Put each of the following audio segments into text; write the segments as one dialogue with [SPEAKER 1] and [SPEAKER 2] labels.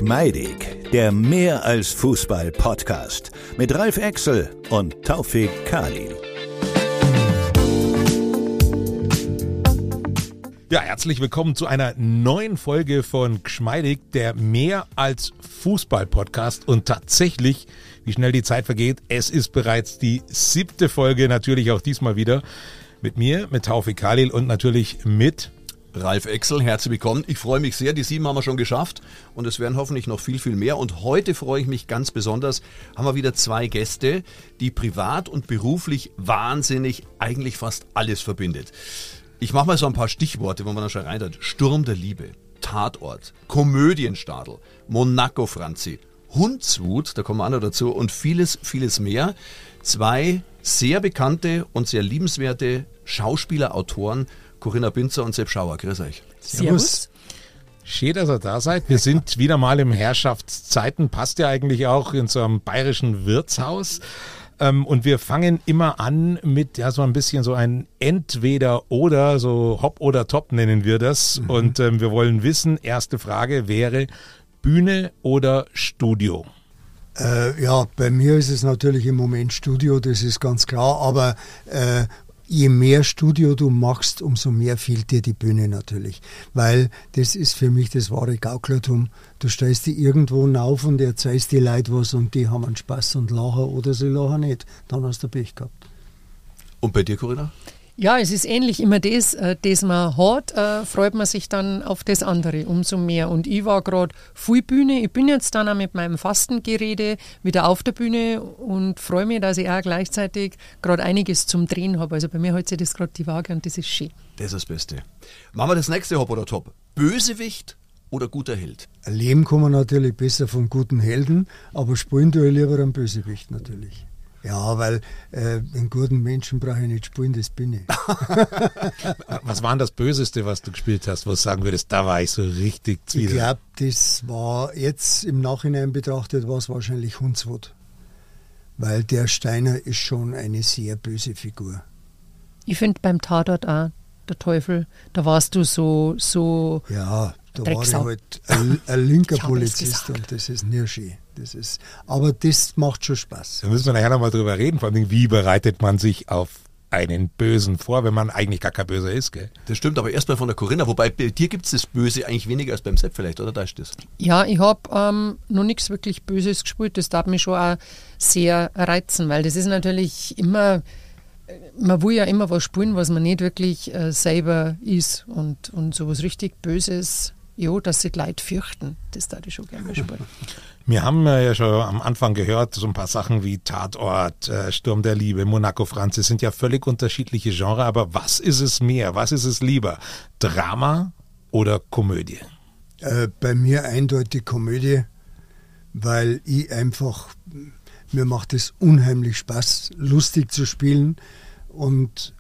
[SPEAKER 1] Geschmeidig, der Mehr als Fußball-Podcast mit Ralf Exel und Taufik Khalil.
[SPEAKER 2] Ja, herzlich willkommen zu einer neuen Folge von Geschmeidig, der Mehr als Fußball-Podcast. Und tatsächlich, wie schnell die Zeit vergeht, es ist bereits die 7. Folge, natürlich auch diesmal wieder mit mir, mit Taufik Khalil und natürlich mit
[SPEAKER 3] Ralf Exel, herzlich willkommen. Ich freue mich sehr, die 7 haben wir schon geschafft und es werden hoffentlich noch viel, viel mehr. Und heute freue ich mich ganz besonders, haben wir wieder 2 Gäste, die privat und beruflich wahnsinnig eigentlich fast alles verbindet. Ich mache mal so ein paar Stichworte, wo man da schon rein hat. Sturm der Liebe, Tatort, Komödienstadel, Monaco Franzi, Hundswut, da kommen wir auch noch dazu und vieles, vieles mehr. 2 sehr bekannte und sehr liebenswerte Schauspieler, Autoren, Corinna Binzer und Sepp Schauer. Grüß euch.
[SPEAKER 4] Servus.
[SPEAKER 2] Schön, dass ihr da seid. Wir sind wieder mal im Herrschaftszeiten, passt ja eigentlich auch in so einem bayerischen Wirtshaus. Und wir fangen immer an mit so ein bisschen so ein Entweder-Oder, so Hop oder Top nennen wir das. Und wir wollen wissen, erste Frage wäre Bühne oder Studio?
[SPEAKER 4] Bei mir ist es natürlich im Moment Studio, das ist ganz klar, aber je mehr Studio du machst, umso mehr fehlt dir die Bühne natürlich, weil das ist für mich das wahre Gauklertum. Du stellst die irgendwo auf und erzählst die Leute was und die haben einen Spaß und lachen oder sie lachen nicht, dann hast du Pech gehabt.
[SPEAKER 3] Und bei dir, Corinna?
[SPEAKER 5] Ja, es ist ähnlich. Immer das man hat, freut man sich dann auf das andere umso mehr. Und ich war gerade viel Bühne. Ich bin jetzt dann auch mit meinem Fastengerede wieder auf der Bühne und freue mich, dass ich auch gleichzeitig gerade einiges zum Drehen habe. Also bei mir hält sich das gerade die Waage und das ist schön.
[SPEAKER 3] Das ist das Beste. Machen wir das nächste Hop oder Top. Bösewicht oder guter Held?
[SPEAKER 4] Leben kann man natürlich besser von guten Helden, aber spielen tue ich lieber einen Bösewicht natürlich. Ja, weil einen guten Menschen brauche ich nicht spielen, das bin ich.
[SPEAKER 2] Was war denn das Böseste, was du gespielt hast, wo du sagen würdest, da war ich so richtig zwider?
[SPEAKER 4] Ich glaube, das war jetzt im Nachhinein betrachtet, war es wahrscheinlich Hundswut. Weil der Steiner ist schon eine sehr böse Figur.
[SPEAKER 5] Ich finde beim Tatort auch, der Teufel, da warst du so
[SPEAKER 4] ja, da
[SPEAKER 5] Drecksau.
[SPEAKER 4] war ich halt ein linker
[SPEAKER 5] Ich hab es
[SPEAKER 4] Polizist
[SPEAKER 5] gesagt.
[SPEAKER 4] und das ist nie schön. Aber das macht schon Spaß.
[SPEAKER 2] Da müssen wir nachher nochmal drüber reden, vor allem, wie bereitet man sich auf einen Bösen vor, wenn man eigentlich gar kein Böser ist, gell?
[SPEAKER 3] Das stimmt, aber erstmal von der Corinna. Wobei bei dir gibt es das Böse eigentlich weniger als beim Sepp vielleicht, oder? Da ist das.
[SPEAKER 5] Ja, ich habe noch nichts wirklich Böses gespielt. Das darf mich schon auch sehr reizen, weil das ist natürlich immer, man will ja immer was spielen, was man nicht wirklich selber ist. Und so was richtig Böses, ja, dass sich die Leute fürchten, das darf ich schon gerne spielen.
[SPEAKER 2] Wir haben ja schon am Anfang gehört, so ein paar Sachen wie Tatort, Sturm der Liebe, Monaco Franzi, sind ja völlig unterschiedliche Genres, aber was ist es mehr, was ist es lieber, Drama oder Komödie?
[SPEAKER 4] Bei mir eindeutig Komödie, weil mir macht es unheimlich Spaß, lustig zu spielen und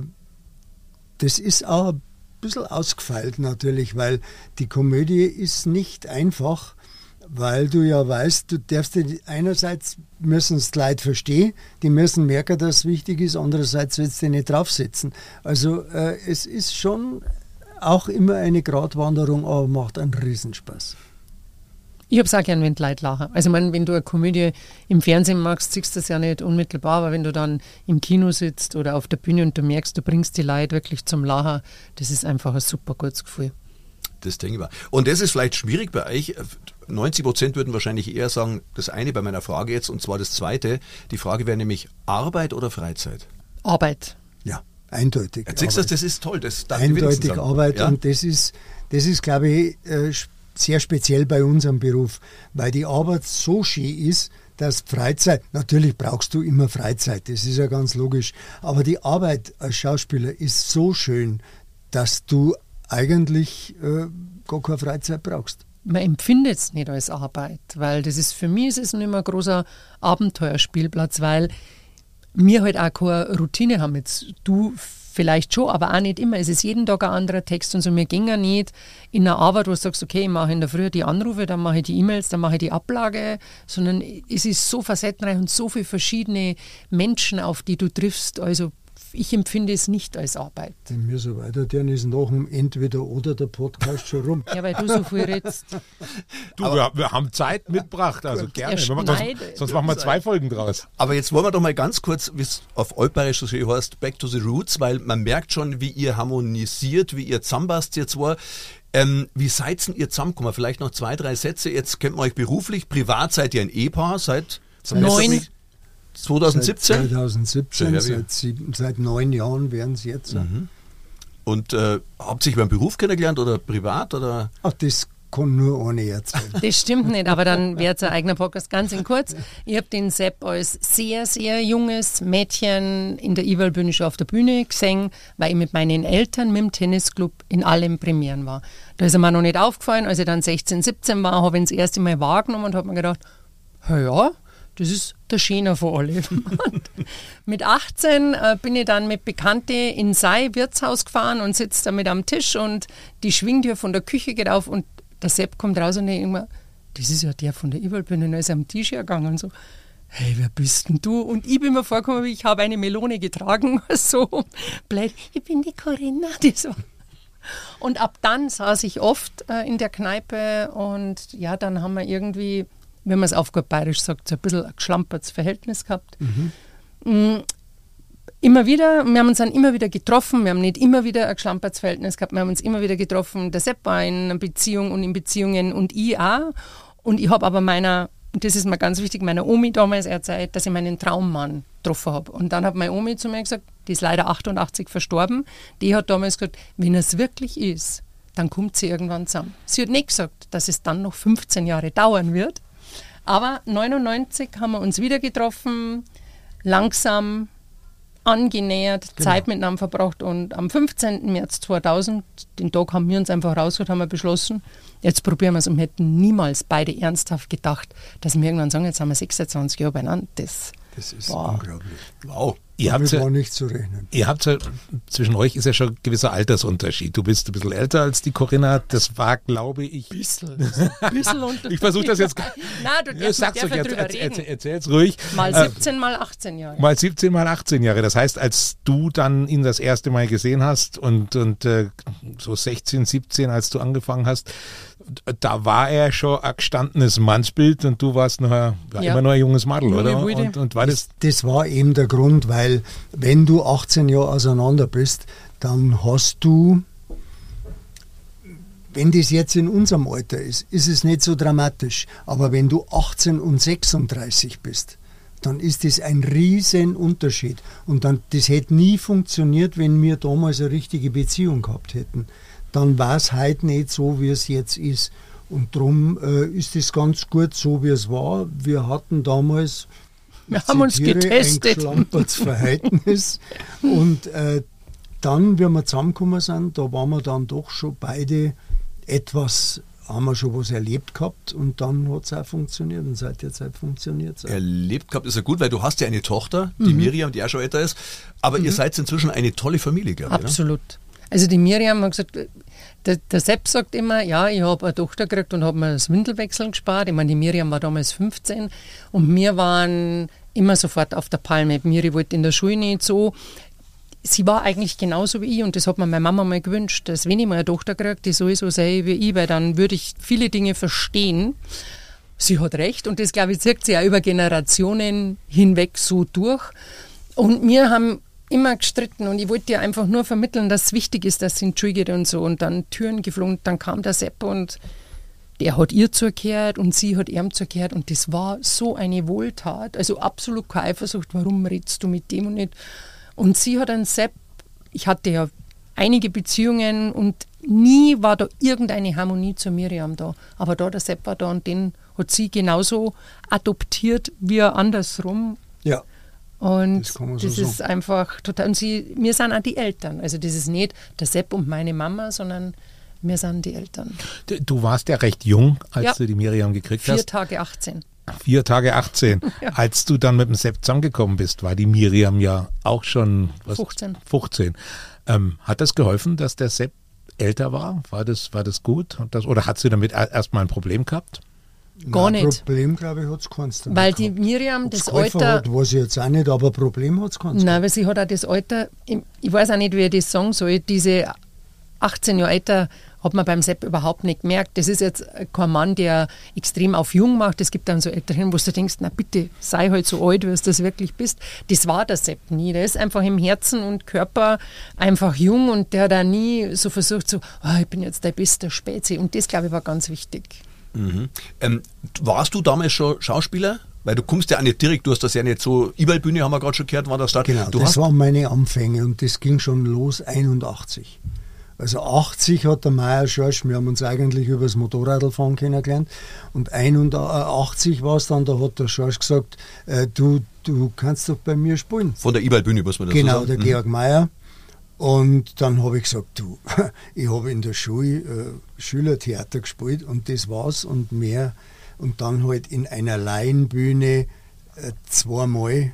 [SPEAKER 4] das ist auch ein bisschen ausgefeilt natürlich, weil die Komödie ist nicht einfach, weil du ja weißt, du darfst einerseits müssen es die Leute verstehen, die müssen merken, dass es wichtig ist, andererseits willst du nicht draufsetzen. Also es ist schon auch immer eine Gratwanderung, aber macht einen Riesenspaß.
[SPEAKER 5] Ich habe es auch gern, wenn die Leute lachen. Also wenn du eine Komödie im Fernsehen machst, siehst du das ja nicht unmittelbar, aber wenn du dann im Kino sitzt oder auf der Bühne und du merkst, du bringst die Leute wirklich zum Lachen, das ist einfach ein super gutes Gefühl.
[SPEAKER 3] Das denke ich mal. Und das ist vielleicht schwierig bei euch. 90% würden wahrscheinlich eher sagen, das eine bei meiner Frage jetzt, und zwar das zweite. Die Frage wäre nämlich Arbeit oder Freizeit?
[SPEAKER 5] Arbeit.
[SPEAKER 4] Ja, eindeutig.
[SPEAKER 3] Siehst du, das ist toll. Das darf
[SPEAKER 4] eindeutig Arbeit, ja? Und das ist, glaube ich, sehr speziell bei unserem Beruf, weil die Arbeit so schön ist, dass Freizeit, natürlich brauchst du immer Freizeit, das ist ja ganz logisch, aber die Arbeit als Schauspieler ist so schön, dass du eigentlich gar keine Freizeit brauchst.
[SPEAKER 5] Man empfindet es nicht als Arbeit, weil für mich ist es nicht mehr ein großer Abenteuerspielplatz, weil wir halt auch keine Routine haben. Jetzt du vielleicht schon, aber auch nicht immer. Es ist jeden Tag ein anderer Text und so. Wir gehen ja nicht in eine Arbeit, wo du sagst, okay, ich mache in der Früh die Anrufe, dann mache ich die E-Mails, dann mache ich die Ablage, sondern es ist so facettenreich und so viele verschiedene Menschen, auf die du triffst. Also ich empfinde es nicht als Arbeit.
[SPEAKER 4] Wenn wir so weiter ist nach dem Entweder-Oder der Podcast schon rum.
[SPEAKER 5] Ja, weil du so viel redest.
[SPEAKER 2] Du, wir haben Zeit mitgebracht, also gerne. Sonst machen wir 2 Folgen draus.
[SPEAKER 3] Aber jetzt wollen wir doch mal ganz kurz, wie es auf Altbayerisch so schön heißt, back to the roots, weil man merkt schon, wie ihr harmonisiert, wie ihr zusammenpasst ihr zwei. Wie seid denn ihr zusammengekommen? Vielleicht noch 2, 3 Sätze. Jetzt kennt man euch beruflich, privat seid ihr ein Ehepaar seit
[SPEAKER 5] 9.
[SPEAKER 3] 2017?
[SPEAKER 4] Seit 2017, seit 9 Jahren wären es jetzt.
[SPEAKER 3] Und habt ihr sich beim Beruf kennengelernt oder privat? Oder?
[SPEAKER 4] Ach, das kann nur eine erzählen.
[SPEAKER 5] Das stimmt nicht, aber dann wäre es ein eigener Podcast. Ganz in kurz, ich habe den Sepp als sehr, sehr junges Mädchen in der Iwalbühne schon auf der Bühne gesehen, weil ich mit meinen Eltern mit dem Tennisclub in allen Premieren war. Da ist er mir noch nicht aufgefallen, als ich dann 16, 17 war, habe ich ihn das erste Mal wahrgenommen und habe mir gedacht, ja, das ist der Schöner von allem. Mit 18 bin ich dann mit Bekannten in sein Wirtshaus gefahren und sitze da mit am Tisch und die Schwingtür von der Küche geht auf und der Sepp kommt raus und denkt immer, das ist ja der von der Iwalbühne, und er ist am Tisch gegangen und so, hey, wer bist denn du? Und ich bin mir vorgekommen, ich habe eine Melone getragen, so blöd, ich bin die Corinna. Die so. Und ab dann saß ich oft in der Kneipe und ja, dann haben wir irgendwie, wenn man es auf gut bayerisch sagt, so ein bisschen ein geschlampertes Verhältnis gehabt. Immer wieder, wir haben uns dann immer wieder getroffen, wir haben nicht immer wieder ein geschlampertes Verhältnis gehabt, wir haben uns immer wieder getroffen. Der Sepp war in einer Beziehung und in Beziehungen und ich auch. Und ich habe aber und das ist mir ganz wichtig, meiner Omi damals erzählt, dass ich meinen Traummann getroffen habe. Und dann hat meine Omi zu mir gesagt, die ist leider 88 verstorben, die hat damals gesagt, wenn es wirklich ist, dann kommt sie irgendwann zusammen. Sie hat nicht gesagt, dass es dann noch 15 Jahre dauern wird. Aber 99 haben wir uns wieder getroffen, langsam angenähert, Zeit miteinander verbracht und am 15. März 2000, den Tag haben wir uns einfach rausgeholt, haben wir beschlossen, jetzt probieren wir es und wir hätten niemals beide ernsthaft gedacht, dass wir irgendwann sagen, jetzt haben wir 26 Jahre beieinander. Das
[SPEAKER 4] ist unglaublich.
[SPEAKER 3] Wow.
[SPEAKER 4] Damit war nicht zu rechnen.
[SPEAKER 2] Ihr habt ja, zwischen euch ist ja schon ein gewisser Altersunterschied. Du bist ein bisschen älter als die Corinna. Das war, glaube ich...
[SPEAKER 5] Bisschen
[SPEAKER 2] Ich versuche das jetzt...
[SPEAKER 5] Nein, du darfst
[SPEAKER 2] erzähl's ruhig.
[SPEAKER 5] Mal 17, mal 18 Jahre.
[SPEAKER 2] Mal 17, mal 18 Jahre. Das heißt, als du dann ihn das erste Mal gesehen hast und so 16, 17, als du angefangen hast, da war er schon ein gestandenes Mannsbild und du warst immer noch ein junges Madel, oder? Und war
[SPEAKER 4] das war eben der Grund, weil wenn du 18 Jahre auseinander bist, dann hast du, wenn das jetzt in unserem Alter ist es nicht so dramatisch. Aber wenn du 18 und 36 bist, dann ist das ein riesen Unterschied. Und dann, das hätte nie funktioniert, wenn wir damals eine richtige Beziehung gehabt hätten. Dann war es heute nicht so, wie es jetzt ist. Und darum ist es ganz gut so, wie es war. Wir hatten damals
[SPEAKER 5] haben uns getestet.
[SPEAKER 4] Ein geschlampertes Verhältnis. Und dann, wie wir zusammengekommen sind, da waren wir dann doch schon beide haben wir schon was erlebt gehabt und dann hat es auch funktioniert und seit der Zeit funktioniert es auch. Erlebt
[SPEAKER 3] gehabt ist ja gut, weil du hast ja eine Tochter, die Miriam, die auch schon älter ist, aber ihr seid inzwischen eine tolle Familie, glaube ich.
[SPEAKER 5] Absolut. Also die Miriam hat gesagt, der Sepp sagt immer, ja, ich habe eine Tochter gekriegt und habe mir das Windelwechseln gespart. Ich meine, die Miriam war damals 15 und wir waren immer sofort auf der Palme. Miri wollte in der Schule nicht so. Sie war eigentlich genauso wie ich und das hat mir meine Mama mal gewünscht, dass wenn ich mal eine Tochter kriege, die sowieso sei wie ich, weil dann würde ich viele Dinge verstehen. Sie hat recht und das, glaube ich, zieht sich auch über Generationen hinweg so durch. Und wir haben immer gestritten und ich wollte ihr einfach nur vermitteln, dass es wichtig ist, dass sie in die Schule geht und so. Und dann Türen geflogen, dann kam der Sepp und der hat ihr zugehört und sie hat ihm zugehört und das war so eine Wohltat, also absolut keine Eifersucht, warum redest du mit dem und nicht. Und sie hat einen Sepp, ich hatte ja einige Beziehungen und nie war da irgendeine Harmonie zu Miriam da. Aber da der Sepp war da und den hat sie genauso adoptiert wie andersrum.
[SPEAKER 4] Ja.
[SPEAKER 5] Und das ist einfach total. Und wir sind auch die Eltern. Also das ist nicht der Sepp und meine Mama, sondern wir sind die Eltern.
[SPEAKER 2] Du warst ja recht jung, als du die Miriam gekriegt hast.
[SPEAKER 5] 4 Tage 18.
[SPEAKER 2] 4 Tage 18. Ja. Als du dann mit dem Sepp zusammengekommen bist, war die Miriam ja auch schon 15. Hat das geholfen, dass der Sepp älter war? War das gut? Oder hat sie damit erstmal ein Problem gehabt?
[SPEAKER 5] Gar nicht.
[SPEAKER 4] Problem, glaube ich, hat es keins damit
[SPEAKER 5] Weil die
[SPEAKER 4] gehabt.
[SPEAKER 5] Miriam
[SPEAKER 4] Ob's
[SPEAKER 5] das
[SPEAKER 4] Käufer
[SPEAKER 5] Alter...
[SPEAKER 4] hat, weiß ich jetzt auch nicht, aber Problem hat es keins
[SPEAKER 5] Nein,
[SPEAKER 4] gehabt.
[SPEAKER 5] weil sie hat auch das Alter, ich weiß auch nicht, wie ich das sagen soll, diese 18 Jahre älter hat man beim Sepp überhaupt nicht gemerkt. Das ist jetzt kein Mann, der extrem auf jung macht. Es gibt dann so Älteren, wo du denkst, na bitte, sei halt so alt, wie du das wirklich bist. Das war der Sepp nie. Der ist einfach im Herzen und Körper einfach jung und der hat auch nie so versucht, so, ich bin jetzt der beste Spezi. Und das, glaube ich, war ganz wichtig.
[SPEAKER 3] Mhm. Warst du damals schon Schauspieler? Weil du kommst ja auch nicht direkt, du hast das ja nicht so, Ibel-Bühne haben wir gerade schon gehört, war das da.
[SPEAKER 4] Genau, das waren meine Anfänge und das ging schon los 81. Also 80 hat der Meier Schorsch, wir haben uns eigentlich über das Motorradfahren kennengelernt und 81 war es dann, da hat der Schorsch gesagt, du kannst doch bei mir spielen.
[SPEAKER 3] Von der Ibel-Bühne, muss man das
[SPEAKER 4] Genau,
[SPEAKER 3] so sagen.
[SPEAKER 4] der Georg Meier. Und dann habe ich gesagt, du, ich habe in der Schule Schülertheater gespielt und das war's und mehr. Und dann halt in einer Laienbühne zweimal.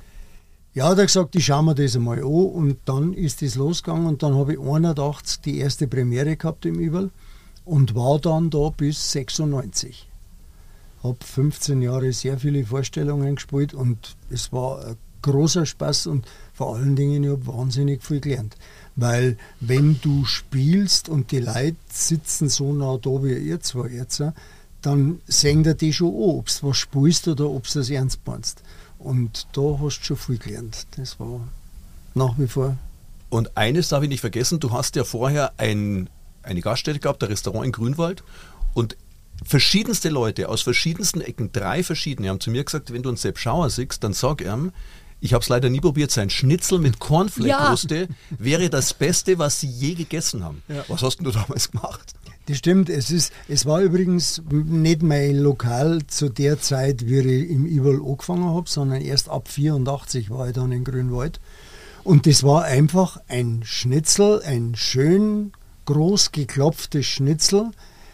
[SPEAKER 4] Ja, hat er gesagt, ich schaue mir das einmal an und dann ist das losgegangen und dann habe ich 81 die erste Premiere gehabt im Überl und war dann da bis 96. Habe 15 Jahre sehr viele Vorstellungen gespielt und es war ein großer Spaß und vor allen Dingen, ich habe wahnsinnig viel gelernt. Weil wenn du spielst und die Leute sitzen so nah da wie ihr zwei jetzt, dann sehen dir die schon an, ob du was spielst oder ob du das ernst meinst. Und da hast du schon viel gelernt. Das war nach wie vor.
[SPEAKER 3] Und eines darf ich nicht vergessen, du hast ja vorher eine Gaststätte gehabt, ein Restaurant in Grünwald und verschiedenste Leute aus verschiedensten Ecken, 3 verschiedene, haben zu mir gesagt, wenn du einen Sepp Schauer siehst, dann sag ihm, ich habe es leider nie probiert, sein Schnitzel mit Cornflake-Kruste wäre das Beste, was sie je gegessen haben. Ja. Was hast denn du damals gemacht?
[SPEAKER 4] Das stimmt, es war übrigens nicht mein Lokal zu der Zeit, wie ich im Überl angefangen habe, sondern erst ab 84 war ich dann in Grünwald. Und das war einfach ein Schnitzel, ein schön groß geklopftes Schnitzel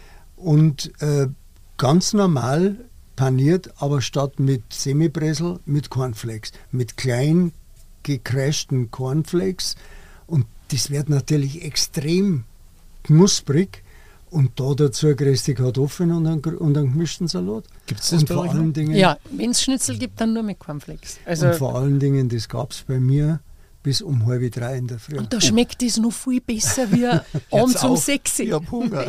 [SPEAKER 4] und ganz normal paniert, aber statt mit Semibresel mit Cornflakes, mit klein gecrashten Cornflakes. Und das wird natürlich extrem knusprig. Und da dazu geröstete Kartoffeln und einen gemischten Salat.
[SPEAKER 2] Gibt es das bei euch noch?
[SPEAKER 5] Ja, wenn es Schnitzel gibt, dann nur mit Cornflakes. Also
[SPEAKER 4] und vor allen Dingen, das gab es bei mir bis um 2:30 in der Früh.
[SPEAKER 5] und da schmeckt es noch viel besser wie abends um 6 Uhr.
[SPEAKER 3] Ich hab Hunger.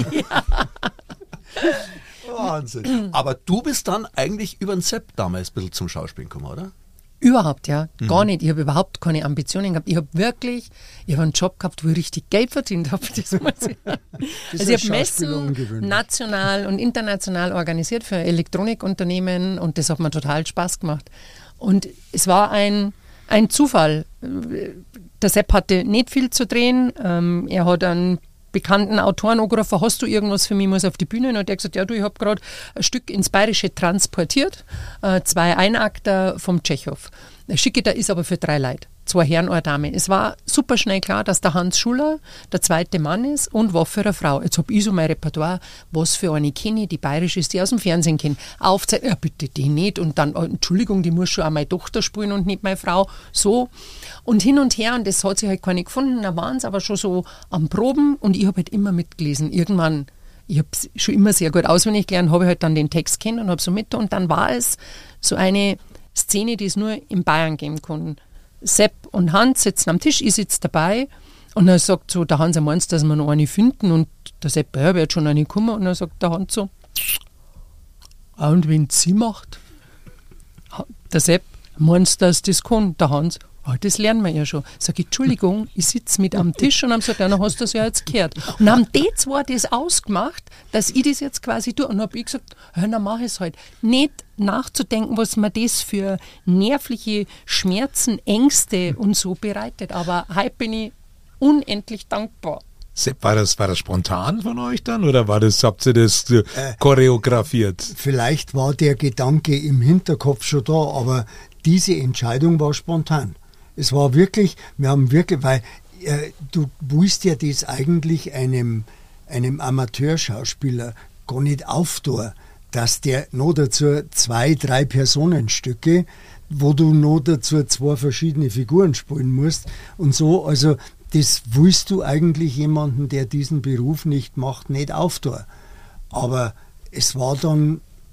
[SPEAKER 3] Wahnsinn. Aber du bist dann eigentlich über den Sepp damals ein bisschen zum Schauspielen gekommen, oder?
[SPEAKER 5] Überhaupt, ja. Gar nicht. Ich habe überhaupt keine Ambitionen gehabt. Ich habe einen Job gehabt, wo ich richtig Geld verdient habe. Das muss ich also ich habe Messen national und international organisiert für Elektronikunternehmen und das hat mir total Spaß gemacht. Und es war ein Zufall. Der Sepp hatte nicht viel zu drehen. Er hat einen bekannten Autoren angerufen, hast du irgendwas für mich, muss auf die Bühne? Und er hat gesagt, ja du, ich habe gerade ein Stück ins Bayerische transportiert, 2 Einakter vom Tschechow. Schicke, da ist aber für 3 Leute, 2 Herren, eine Dame. Es war super schnell klar, dass der Hans Schuller der zweite Mann ist und was für eine Frau. Jetzt habe ich so mein Repertoire, was für eine kenne, die bayerisch ist, die aus dem Fernsehen kenne. Aufzeigen, ja bitte, die nicht. Und dann, Entschuldigung, die muss schon auch meine Tochter spielen und nicht meine Frau. So. Und hin und her, und das hat sich halt keine gefunden. Da waren es aber schon so am Proben und ich habe halt immer mitgelesen. Irgendwann, ich habe es schon immer sehr gut auswendig gelernt, habe ich halt dann den Text kennen und habe so mit. Und dann war es so eine Szene, die es nur in Bayern geben kann. Sepp und Hans sitzen am Tisch, ich sitze dabei und dann sagt so der Hans, meinst du, dass wir noch eine finden? Und der Sepp, ja, wird schon eine kommen. Und dann sagt der Hans so, und wenn sie macht? Der Sepp, meinst du, dass das kann? Der Hans, das lernen wir ja schon. Sag ich, Entschuldigung, ich sitze mit am Tisch und haben gesagt, ja, dann hast du das ja jetzt gehört. Und dann haben die 2 das ausgemacht, dass ich das jetzt quasi tue. Und dann habe ich gesagt, ja, dann mache ich es halt. Nicht nachzudenken, was mir das für nervliche Schmerzen, Ängste und so bereitet. Aber heute bin ich unendlich dankbar.
[SPEAKER 2] Sepp, war das spontan von euch dann oder habt ihr das choreografiert?
[SPEAKER 4] Vielleicht war der Gedanke im Hinterkopf schon da, aber diese Entscheidung war spontan. Es war wirklich, weil du willst ja das eigentlich einem Amateurschauspieler gar nicht auftun, dass der noch dazu 2, 3 Personenstücke, wo du noch dazu 2 verschiedene Figuren spielen musst und so, also das willst du eigentlich jemanden, der diesen Beruf nicht macht, nicht auftun. Aber es war dann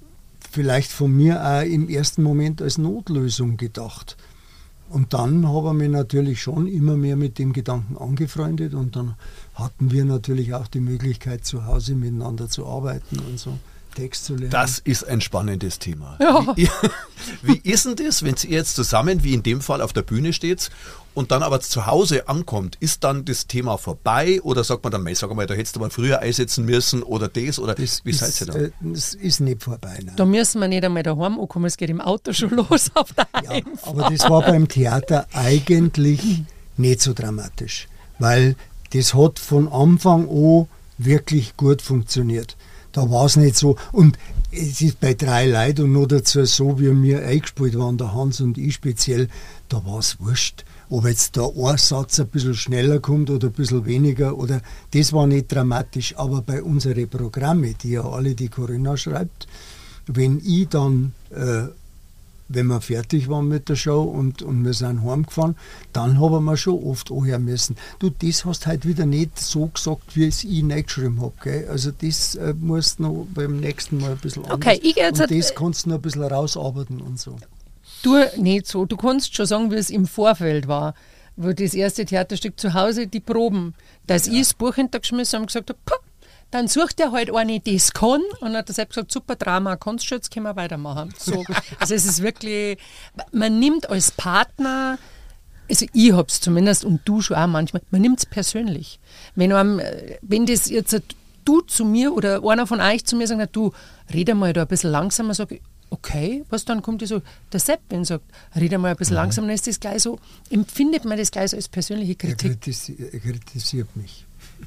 [SPEAKER 4] vielleicht von mir auch im ersten Moment als Notlösung gedacht. Und dann habe ich mich natürlich schon immer mehr mit dem Gedanken angefreundet und dann hatten wir natürlich auch die Möglichkeit, zu Hause miteinander zu arbeiten und so Text zu lernen.
[SPEAKER 3] Das ist ein spannendes Thema.
[SPEAKER 5] Ja.
[SPEAKER 3] Wie ist denn das, wenn ihr jetzt zusammen, wie in dem Fall, auf der Bühne steht und dann aber zu Hause ankommt? Ist dann das Thema vorbei oder sagt man dann, sag mal, da hättest du mal früher einsetzen müssen oder das? Oder wie seid ihr da?
[SPEAKER 4] Das ist nicht vorbei. Nein.
[SPEAKER 5] Da müssen wir nicht einmal daheim ankommen, es geht im Auto schon los auf der
[SPEAKER 4] Ja,
[SPEAKER 5] Heimfahrt.
[SPEAKER 4] aber das war beim Theater eigentlich nicht so dramatisch, weil das hat von Anfang an wirklich gut funktioniert. Da war es nicht so. Und es ist bei 3 Leuten und noch dazu so, wie wir eingespielt waren, der Hans und ich speziell, da war es wurscht. Ob jetzt da ein Satz ein bisschen schneller kommt oder ein bisschen weniger, oder das war nicht dramatisch. Aber bei unseren Programmen, die ja alle die Corinna schreibt, wenn ich dann, wenn wir fertig waren mit der Show und wir sind heimgefahren, dann haben wir schon oft anhören müssen. Du, das hast halt wieder nicht so gesagt, wie es ich reingeschrieben habe. Also das musst du noch beim nächsten Mal ein bisschen anders.
[SPEAKER 5] Okay, ich jetzt
[SPEAKER 4] und das kannst du noch ein bisschen rausarbeiten und so.
[SPEAKER 5] Du nicht so. Du kannst schon sagen, wie es im Vorfeld war. Wo das erste Theaterstück zu Hause, die Proben, dass ich das Buch hintergeschmissen habe und gesagt habe, dann sucht er halt eine, die es kann. Und hat er selbst gesagt, super Drama, kannst du schon, jetzt können wir weitermachen. So. Also es ist wirklich, man nimmt als Partner, also ich habe es zumindest und du schon auch manchmal, man nimmt es persönlich. Wenn das jetzt du zu mir oder einer von euch zu mir sagt, du, rede mal da ein bisschen langsamer, sage ich, okay, was dann kommt so, der Sepp, wenn sagt, rede mal ein bisschen langsamer, dann ist das gleich so, empfindet man das gleich so als persönliche Kritik.
[SPEAKER 4] Er kritisiert mich.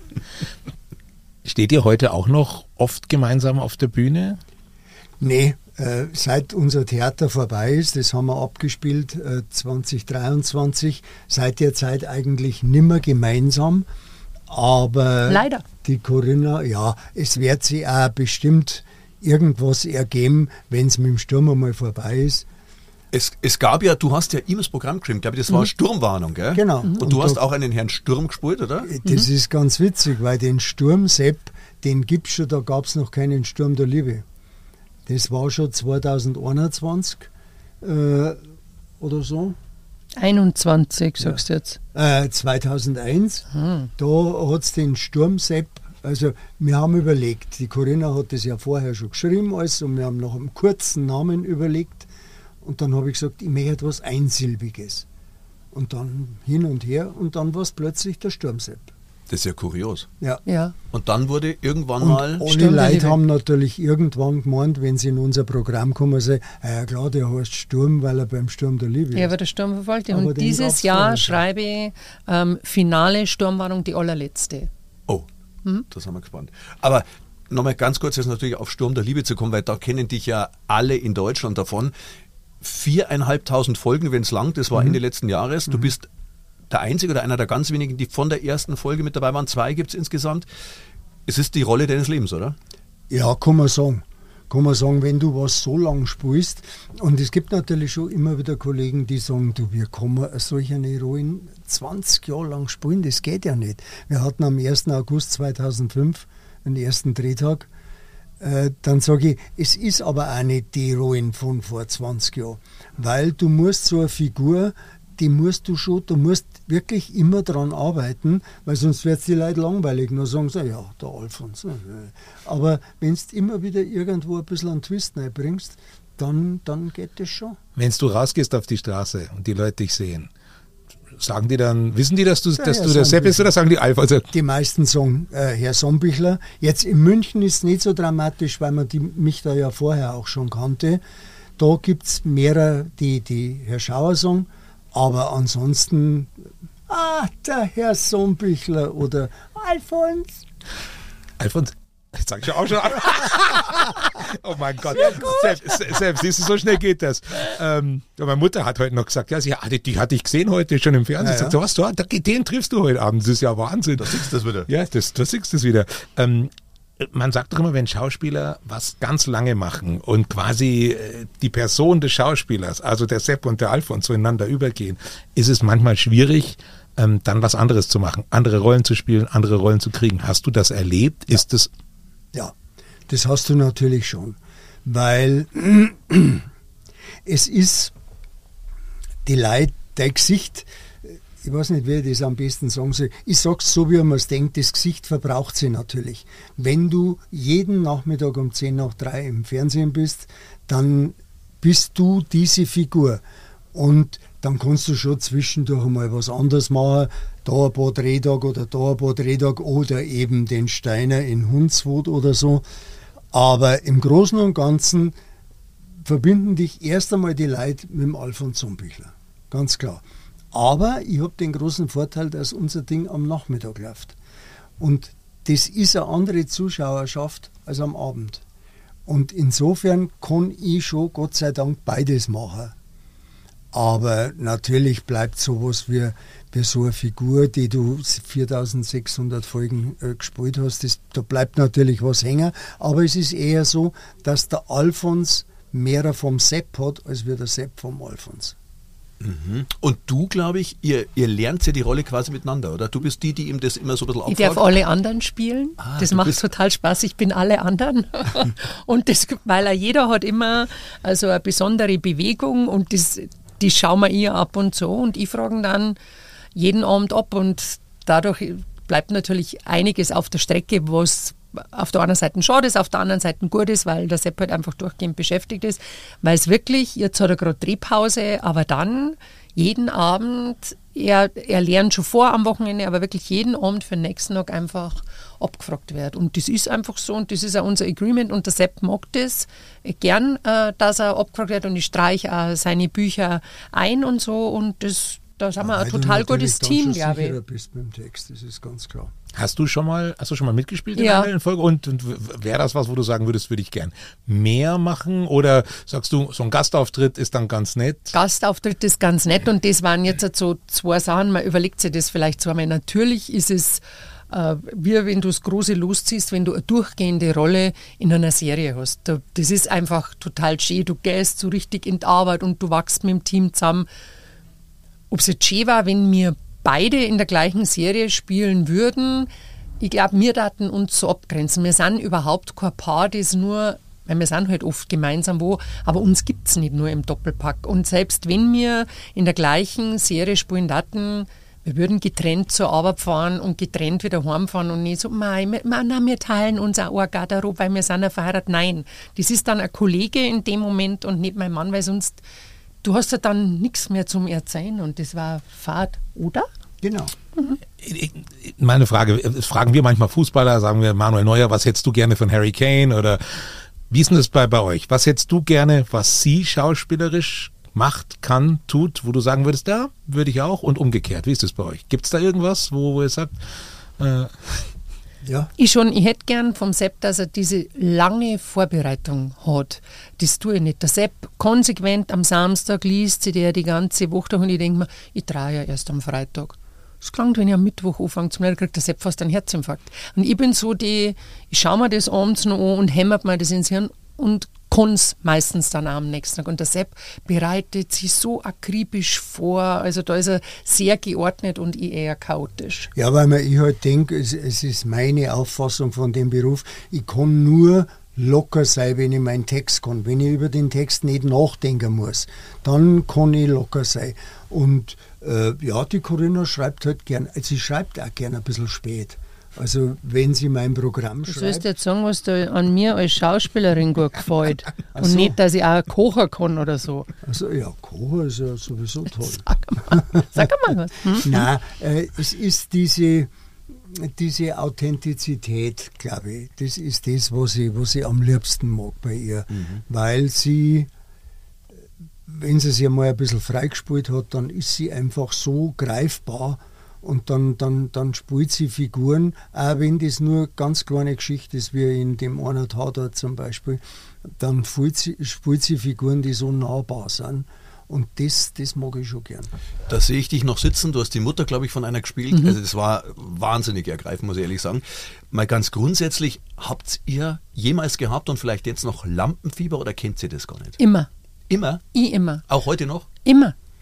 [SPEAKER 2] Steht ihr heute auch noch oft gemeinsam auf der Bühne?
[SPEAKER 4] Nee, seit unser Theater vorbei ist, das haben wir abgespielt 2023, seit der Zeit eigentlich nimmer gemeinsam, aber
[SPEAKER 5] Leider.
[SPEAKER 4] Die Corinna, ja, es wird sie auch bestimmt irgendwas ergeben, wenn es mit dem Sturm einmal vorbei ist.
[SPEAKER 3] Es gab ja, du hast ja ihm das Programm geschrieben, glaube ich, das war Sturmwarnung, gell?
[SPEAKER 4] Genau.
[SPEAKER 3] Und du hast auch einen Herrn Sturm gespielt, oder?
[SPEAKER 4] Das ist ganz witzig, weil den Sturm Sepp, den gibt es schon, da gab es noch keinen Sturm der Liebe. Das war schon 2021 oder so.
[SPEAKER 5] 21, sagst du jetzt.
[SPEAKER 4] 2001. Da hat es den Sturm Sepp, also wir haben überlegt, die Corinna hat das ja vorher schon geschrieben alles und wir haben nach einem kurzen Namen überlegt. Und dann habe ich gesagt, ich möchte etwas Einsilbiges. Und dann hin und her und dann war es plötzlich der Sturmsepp.
[SPEAKER 3] Das ist ja kurios.
[SPEAKER 5] Ja.
[SPEAKER 3] Und dann wurde irgendwann
[SPEAKER 4] Und
[SPEAKER 3] mal...
[SPEAKER 4] alle
[SPEAKER 5] Sturm der
[SPEAKER 4] Leute
[SPEAKER 5] Liebe.
[SPEAKER 4] haben natürlich irgendwann gemeint, wenn sie in unser Programm kommen, sagen, ja klar, der heißt Sturm, weil er beim Sturm der Liebe
[SPEAKER 5] Ja,
[SPEAKER 4] ist.
[SPEAKER 5] aber der Sturm verfolgt ihn.
[SPEAKER 4] Aber
[SPEAKER 5] Und
[SPEAKER 4] den
[SPEAKER 5] dieses
[SPEAKER 4] gab's
[SPEAKER 5] Jahr
[SPEAKER 4] vorher schon.
[SPEAKER 5] schreibe ich Finale Sturmwarnung, die allerletzte.
[SPEAKER 3] Oh, das haben wir gespannt. Aber nochmal ganz kurz jetzt natürlich auf Sturm der Liebe zu kommen, weil da kennen dich ja alle in Deutschland davon. 4.500 Folgen, wenn es lang, das war Ende letzten Jahres. Du bist der Einzige oder einer der ganz wenigen, die von der ersten Folge mit dabei waren. 2 gibt es insgesamt. Es ist die Rolle deines Lebens, oder?
[SPEAKER 4] Ja, kann man sagen. Kann man sagen, wenn du was so lang spielst, und es gibt natürlich schon immer wieder Kollegen, die sagen, du, wie kann man solch eine Rollen 20 Jahre lang spielen, das geht ja nicht. Wir hatten am 1. August 2005 den ersten Drehtag. Dann sage ich, es ist aber auch nicht die Rollen von vor 20 Jahren, weil du musst so eine Figur, du musst wirklich immer dran arbeiten, weil sonst wird es die Leute langweilig. Dann sagen sie, ja, der Alfons. Aber wenn du immer wieder irgendwo ein bisschen einen Twist reinbringst, dann geht das schon.
[SPEAKER 2] Wenn du rausgehst auf die Straße und die Leute dich sehen, sagen die dann, wissen die, dass du der Sepp bist, oder sagen die Alf? Also
[SPEAKER 4] Die meisten sagen Herr Sombichler. Jetzt in München ist es nicht so dramatisch, weil man mich da ja vorher auch schon kannte. Da gibt es mehrere, die Herr Schauer sagen, aber ansonsten, der Herr Sombichler oder Alfons.
[SPEAKER 2] Alfons, jetzt sag ich ja auch schon ab. Oh mein Gott. Sepp, siehst du, so schnell geht das. Meine Mutter hat heute noch gesagt, ja, die hatte ich gesehen heute schon im Fernsehen.
[SPEAKER 4] Ja,
[SPEAKER 2] Sagt, den triffst du heute Abend. Das ist ja Wahnsinn.
[SPEAKER 3] Da siehst du das wieder.
[SPEAKER 2] Ja, da siehst du es wieder. Man sagt doch immer, wenn Schauspieler was ganz lange machen und quasi die Person des Schauspielers, also der Sepp und der Alfons, zueinander übergehen, ist es manchmal schwierig, dann was anderes zu machen, andere Rollen zu spielen, andere Rollen zu kriegen. Hast du das erlebt?
[SPEAKER 4] Ja.
[SPEAKER 2] Ist das...
[SPEAKER 4] Ja, das hast du natürlich schon. weil es ist die Leute, dein Gesicht, ich weiß nicht, wie ich das am besten sagen soll, ich sag's so, wie man es denkt, das Gesicht verbraucht sie natürlich. Wenn du jeden Nachmittag um 2:10 im Fernsehen bist, dann bist du diese Figur. Und dann kannst du schon zwischendurch mal was anderes machen, da ein paar Drehtage oder da ein paar Drehtage oder eben den Steiner in Hundswood oder so. Aber im Großen und Ganzen verbinden dich erst einmal die Leute mit dem Alfons Zumbichler. Ganz klar. Aber ich habe den großen Vorteil, dass unser Ding am Nachmittag läuft. Und das ist eine andere Zuschauerschaft als am Abend. Und insofern kann ich schon, Gott sei Dank, beides machen. Aber natürlich bleibt sowas wie so eine Figur, die du 4600 Folgen gespielt hast, da bleibt natürlich was hängen. Aber es ist eher so, dass der Alfons mehr vom Sepp hat, als wir der Sepp vom Alfons.
[SPEAKER 3] Mhm. Und du, glaube ich, ihr lernt ja die Rolle quasi miteinander, oder? Du bist die ihm das immer so ein bisschen
[SPEAKER 5] abfragt. Ich darf alle anderen spielen. Das macht total Spaß. Ich bin alle anderen. Und das, weil jeder hat immer also eine besondere Bewegung und die schauen wir ihr ab und so. Und ich frage dann jeden Abend ab. Und dadurch bleibt natürlich einiges auf der Strecke, was auf der einen Seite schade ist, auf der anderen Seite gut ist, weil der Sepp halt einfach durchgehend beschäftigt ist, weil es wirklich, jetzt hat er gerade Drehpause, aber dann jeden Abend, er lernt schon vor am Wochenende, aber wirklich jeden Abend für den nächsten Tag einfach abgefragt wird. Und das ist einfach so und das ist auch unser Agreement und der Sepp mag das gern, dass er abgefragt wird und ich streiche auch seine Bücher ein und so und da sind wir ein total gutes Team, glaube ich.
[SPEAKER 4] Bist beim Text, das ist ganz klar.
[SPEAKER 2] Hast du schon mal mitgespielt in einer Folge? Und wäre das was, wo du sagen würdest, würde ich gern mehr machen? Oder sagst du, so ein Gastauftritt ist dann ganz nett?
[SPEAKER 5] Gastauftritt ist ganz nett und das waren jetzt so zwei Sachen. Man überlegt sich das vielleicht zweimal. Natürlich ist es wie wenn du das große losziehst, wenn du eine durchgehende Rolle in einer Serie hast. Das ist einfach total schön. Du gehst so richtig in die Arbeit und du wachst mit dem Team zusammen. Ob es jetzt schön war, wenn wir beide in der gleichen Serie spielen würden, ich glaube, wir daten uns so abgrenzen. Wir sind überhaupt kein Paar, das nur, weil wir sind halt oft gemeinsam wo, aber uns gibt es nicht nur im Doppelpack. Und selbst wenn wir in der gleichen Serie spielen daten, wir würden getrennt zur Arbeit fahren und getrennt wieder heimfahren und nicht so, wir teilen uns auch eine Garderobe, weil wir sind ja verheiratet. Nein, das ist dann ein Kollege in dem Moment und nicht mein Mann, weil sonst du hast ja dann nichts mehr zum Erzählen und das war Fahrt, oder?
[SPEAKER 4] Genau.
[SPEAKER 2] Mhm. Meine Frage, fragen wir manchmal Fußballer, sagen wir Manuel Neuer, was hättest du gerne von Harry Kane oder wie ist denn das bei euch? Was hättest du gerne, was sie schauspielerisch macht, kann, tut, wo du sagen würdest, da würde ich auch und umgekehrt, wie ist das bei euch? Gibt es da irgendwas, wo ihr sagt,
[SPEAKER 4] ja.
[SPEAKER 5] Ich hätte gern vom Sepp, dass er diese lange Vorbereitung hat. Das tue ich nicht. Der Sepp konsequent am Samstag liest sich der die ganze Woche und ich denke mir, ich drehe ja erst am Freitag. Es klingt, wenn ich am Mittwoch anfange zum Lernen, kriegt der Sepp fast einen Herzinfarkt. Und ich bin so ich schaue mir das abends noch an und hämmert mir das ins Hirn und kann es meistens dann auch am nächsten Tag. Und der Sepp bereitet sich so akribisch vor, also da ist er sehr geordnet und ich eher chaotisch.
[SPEAKER 4] Ja, weil ich halt denke, es ist meine Auffassung von dem Beruf, ich kann nur locker sein, wenn ich meinen Text kann. Wenn ich über den Text nicht nachdenken muss, dann kann ich locker sein. Und die Corinna schreibt halt gern, sie schreibt auch gern ein bisschen spät. Also wenn sie mein Programm schreibt...
[SPEAKER 5] Du sollst jetzt sagen, was dir an mir als Schauspielerin gut gefällt. Und nicht, dass ich auch kochen kann oder so.
[SPEAKER 4] Also ja, kochen ist ja sowieso toll.
[SPEAKER 5] Sag mal was.
[SPEAKER 4] Nein, es ist diese Authentizität, glaube ich. Das ist das, was ich am liebsten mag bei ihr. Weil sie, wenn sie sich mal ein bisschen freigespielt hat, dann ist sie einfach so greifbar. Und dann spielt sie Figuren, auch wenn das nur ganz kleine Geschichte ist, wie in dem einen Tatort zum Beispiel, dann spielt sie Figuren, die so nahbar sind. Und das mag ich schon gern.
[SPEAKER 3] Da sehe ich dich noch sitzen, du hast die Mutter, glaube ich, von einer gespielt. Also es war wahnsinnig ergreifend, muss ich ehrlich sagen. Mal ganz grundsätzlich, habt ihr jemals gehabt und vielleicht jetzt noch Lampenfieber oder kennt ihr das gar nicht?
[SPEAKER 5] Immer.
[SPEAKER 3] Immer?
[SPEAKER 5] Ich immer.
[SPEAKER 3] Auch heute noch?
[SPEAKER 5] Immer.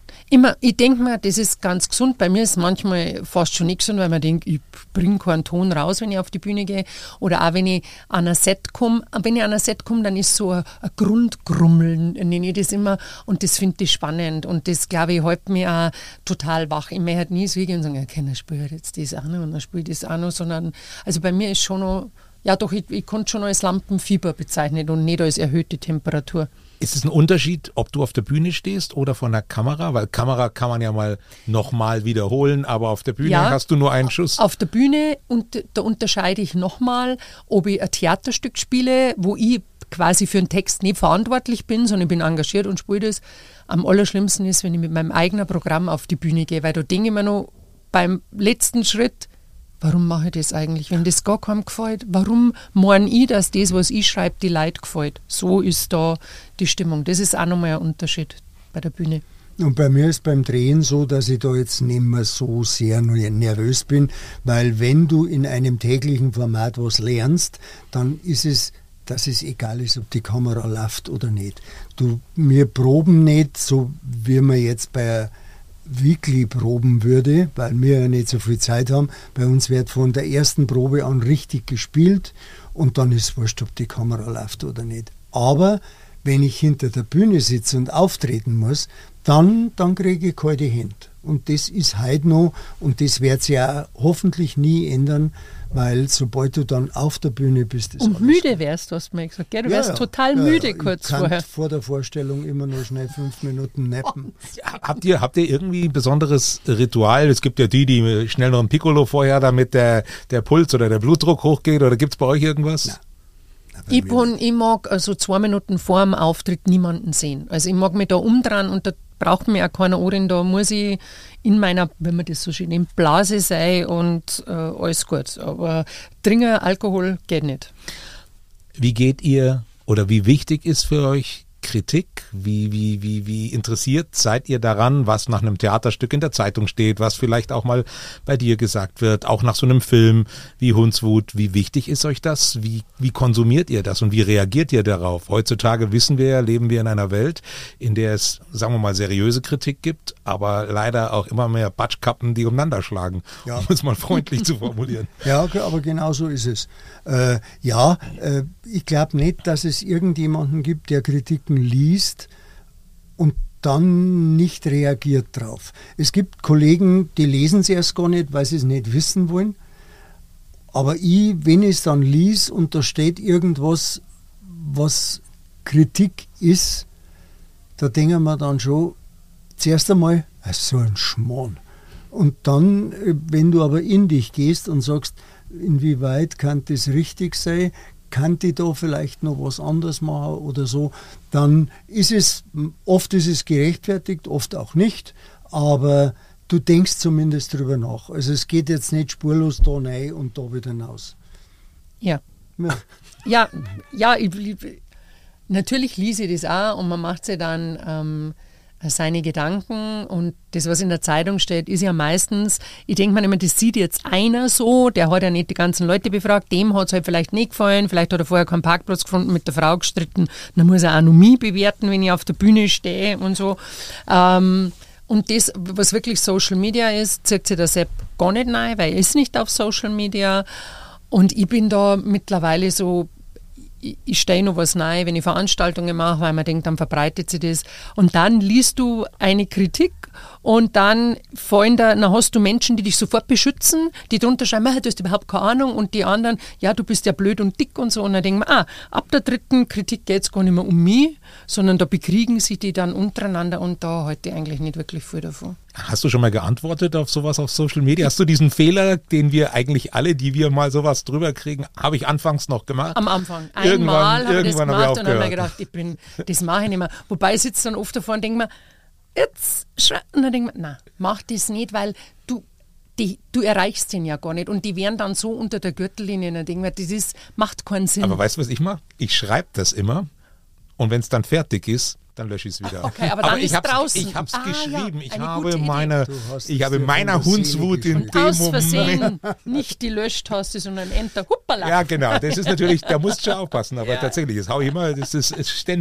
[SPEAKER 5] Immer, ich denke mir, das ist ganz gesund. Bei mir ist es manchmal fast schon nicht gesund, weil man denkt, ich bringe keinen Ton raus, wenn ich auf die Bühne gehe. Oder auch wenn ich an ein Set komme. Wenn ich an ein Set komme, dann ist so ein Grundgrummeln, nenne ich das immer. Und das finde ich spannend. Und das, glaube ich, hält mich auch total wach. Ich möchte nie so gehen und sagen, ja, dann spiele ich jetzt das auch noch und dann spiele ich das auch noch. Sondern, also bei mir ist schon noch, ja doch, ich konnte schon als Lampenfieber bezeichnen und nicht als erhöhte Temperatur.
[SPEAKER 2] Ist es ein Unterschied, ob du auf der Bühne stehst oder vor der Kamera? Weil Kamera kann man ja mal nochmal wiederholen, aber auf der Bühne hast du nur einen Schuss.
[SPEAKER 5] Auf der Bühne, und da unterscheide ich nochmal, ob ich ein Theaterstück spiele, wo ich quasi für einen Text nicht verantwortlich bin, sondern ich bin engagiert und spiele das. Am allerschlimmsten ist, wenn ich mit meinem eigenen Programm auf die Bühne gehe, weil da denke ich mir noch beim letzten Schritt, warum mache ich das eigentlich, wenn das gar keinem gefällt? Warum meine ich, dass das, was ich schreibe, die Leute gefällt? So ist da die Stimmung. Das ist auch nochmal ein Unterschied bei der Bühne.
[SPEAKER 4] Und bei mir ist beim Drehen so, dass ich da jetzt nicht mehr so sehr nervös bin, weil wenn du in einem täglichen Format was lernst, dann ist es, dass es egal ist, ob die Kamera läuft oder nicht. Wir proben nicht, so wie wir jetzt bei Weekly proben würde, weil wir ja nicht so viel Zeit haben. Bei uns wird von der ersten Probe an richtig gespielt und dann ist es wurscht, ob die Kamera läuft oder nicht. Aber wenn ich hinter der Bühne sitze und auftreten muss, dann kriege ich kalte Hände. Und das ist heute noch, und das wird sich ja hoffentlich nie ändern, weil sobald du dann auf der Bühne bist...
[SPEAKER 5] Und müde wärst, hast du mir gesagt. Gell? Du wärst total müde kurz vorher.
[SPEAKER 4] Ich kann vor der Vorstellung immer nur schnell 5 Minuten nappen.
[SPEAKER 2] Habt ihr irgendwie ein besonderes Ritual? Es gibt ja die schnell noch ein Piccolo vorher, damit der Puls oder der Blutdruck hochgeht. Oder gibt es bei euch irgendwas?
[SPEAKER 4] Nein.
[SPEAKER 5] Ich mag also 2 Minuten vor dem Auftritt niemanden sehen. Also ich mag mich da umdrehen und da braucht mir auch keiner Ohren. Da muss ich in meiner, wenn man das so schön nennt, Blase sein und alles gut. Aber trinken, Alkohol geht nicht.
[SPEAKER 2] Wie geht ihr oder wie wichtig ist für euch Kritik? Wie interessiert seid ihr daran, was nach einem Theaterstück in der Zeitung steht, was vielleicht auch mal bei dir gesagt wird, auch nach so einem Film wie Hundswut? Wie wichtig ist euch das? Wie konsumiert ihr das und wie reagiert ihr darauf? Heutzutage wissen wir ja, leben wir in einer Welt, in der es, sagen wir mal, seriöse Kritik gibt, aber leider auch immer mehr Batschkappen, die umeinander schlagen, um es mal freundlich zu formulieren.
[SPEAKER 4] Ja, aber genau so ist es. Ich glaube nicht, dass es irgendjemanden gibt, der Kritiken liest und dann nicht reagiert drauf. Es gibt Kollegen, die lesen es erst gar nicht, weil sie es nicht wissen wollen. Aber wenn ich es dann lies und da steht irgendwas, was Kritik ist, da denken wir dann schon zuerst einmal, so ein Schmarrn. Und dann, wenn du aber in dich gehst und sagst, inwieweit kann das richtig sein, kann die da vielleicht noch was anderes machen oder so, dann ist es, oft ist es gerechtfertigt, oft auch nicht, aber du denkst zumindest drüber nach. Also es geht jetzt nicht spurlos da rein und da wieder raus.
[SPEAKER 5] Ja. Natürlich lese ich das auch und man macht sich dann seine Gedanken und das, was in der Zeitung steht, ist ja meistens, ich denke mir immer, das sieht jetzt einer so, der hat ja nicht die ganzen Leute befragt, dem hat es halt vielleicht nicht gefallen, vielleicht hat er vorher keinen Parkplatz gefunden, mit der Frau gestritten, dann muss er auch noch mich bewerten, wenn ich auf der Bühne stehe und so. Und das, was wirklich Social Media ist, zieht sich der Sepp gar nicht rein, weil er ist nicht auf Social Media und ich bin da mittlerweile so, ich stehe noch was rein, wenn ich Veranstaltungen mache, weil man denkt, dann verbreitet sich das. Und dann liest du eine Kritik und dann hast du Menschen, die dich sofort beschützen, die drunter schreiben, du hast überhaupt keine Ahnung und die anderen, ja, du bist ja blöd und dick und so. Und dann denken wir, ab der 3. Kritik geht es gar nicht mehr um mich, sondern da bekriegen sich die dann untereinander und da halte ich eigentlich nicht wirklich viel davon.
[SPEAKER 2] Hast du schon mal geantwortet auf sowas auf Social Media? Hast du diesen Fehler, den wir eigentlich alle, die wir mal sowas drüber kriegen, habe ich anfangs noch gemacht?
[SPEAKER 5] Am Anfang. Einmal habe ich das gemacht und habe mir gedacht, das mache ich nicht mehr. Wobei ich sitze dann oft davor und denke mir, und dann denke ich mir, nein, mach das nicht, weil du erreichst den ja gar nicht und die wären dann so unter der Gürtellinie und dann denke ich mir, macht keinen Sinn.
[SPEAKER 2] Aber weißt du, was ich mache? Ich schreibe das immer und wenn es dann fertig ist, dann lösche ich es wieder.
[SPEAKER 5] Okay, aber dann ist draußen.
[SPEAKER 2] Ich habe es geschrieben.
[SPEAKER 5] Ja,
[SPEAKER 2] ich habe meine Hundswut in dem
[SPEAKER 5] aus
[SPEAKER 2] Moment.
[SPEAKER 5] Versehen nicht gelöscht hast, sondern Enter. Huppala.
[SPEAKER 2] Ja, genau. Das ist natürlich, da musst du schon aufpassen. Aber tatsächlich, das haue ich immer, das ist ständig.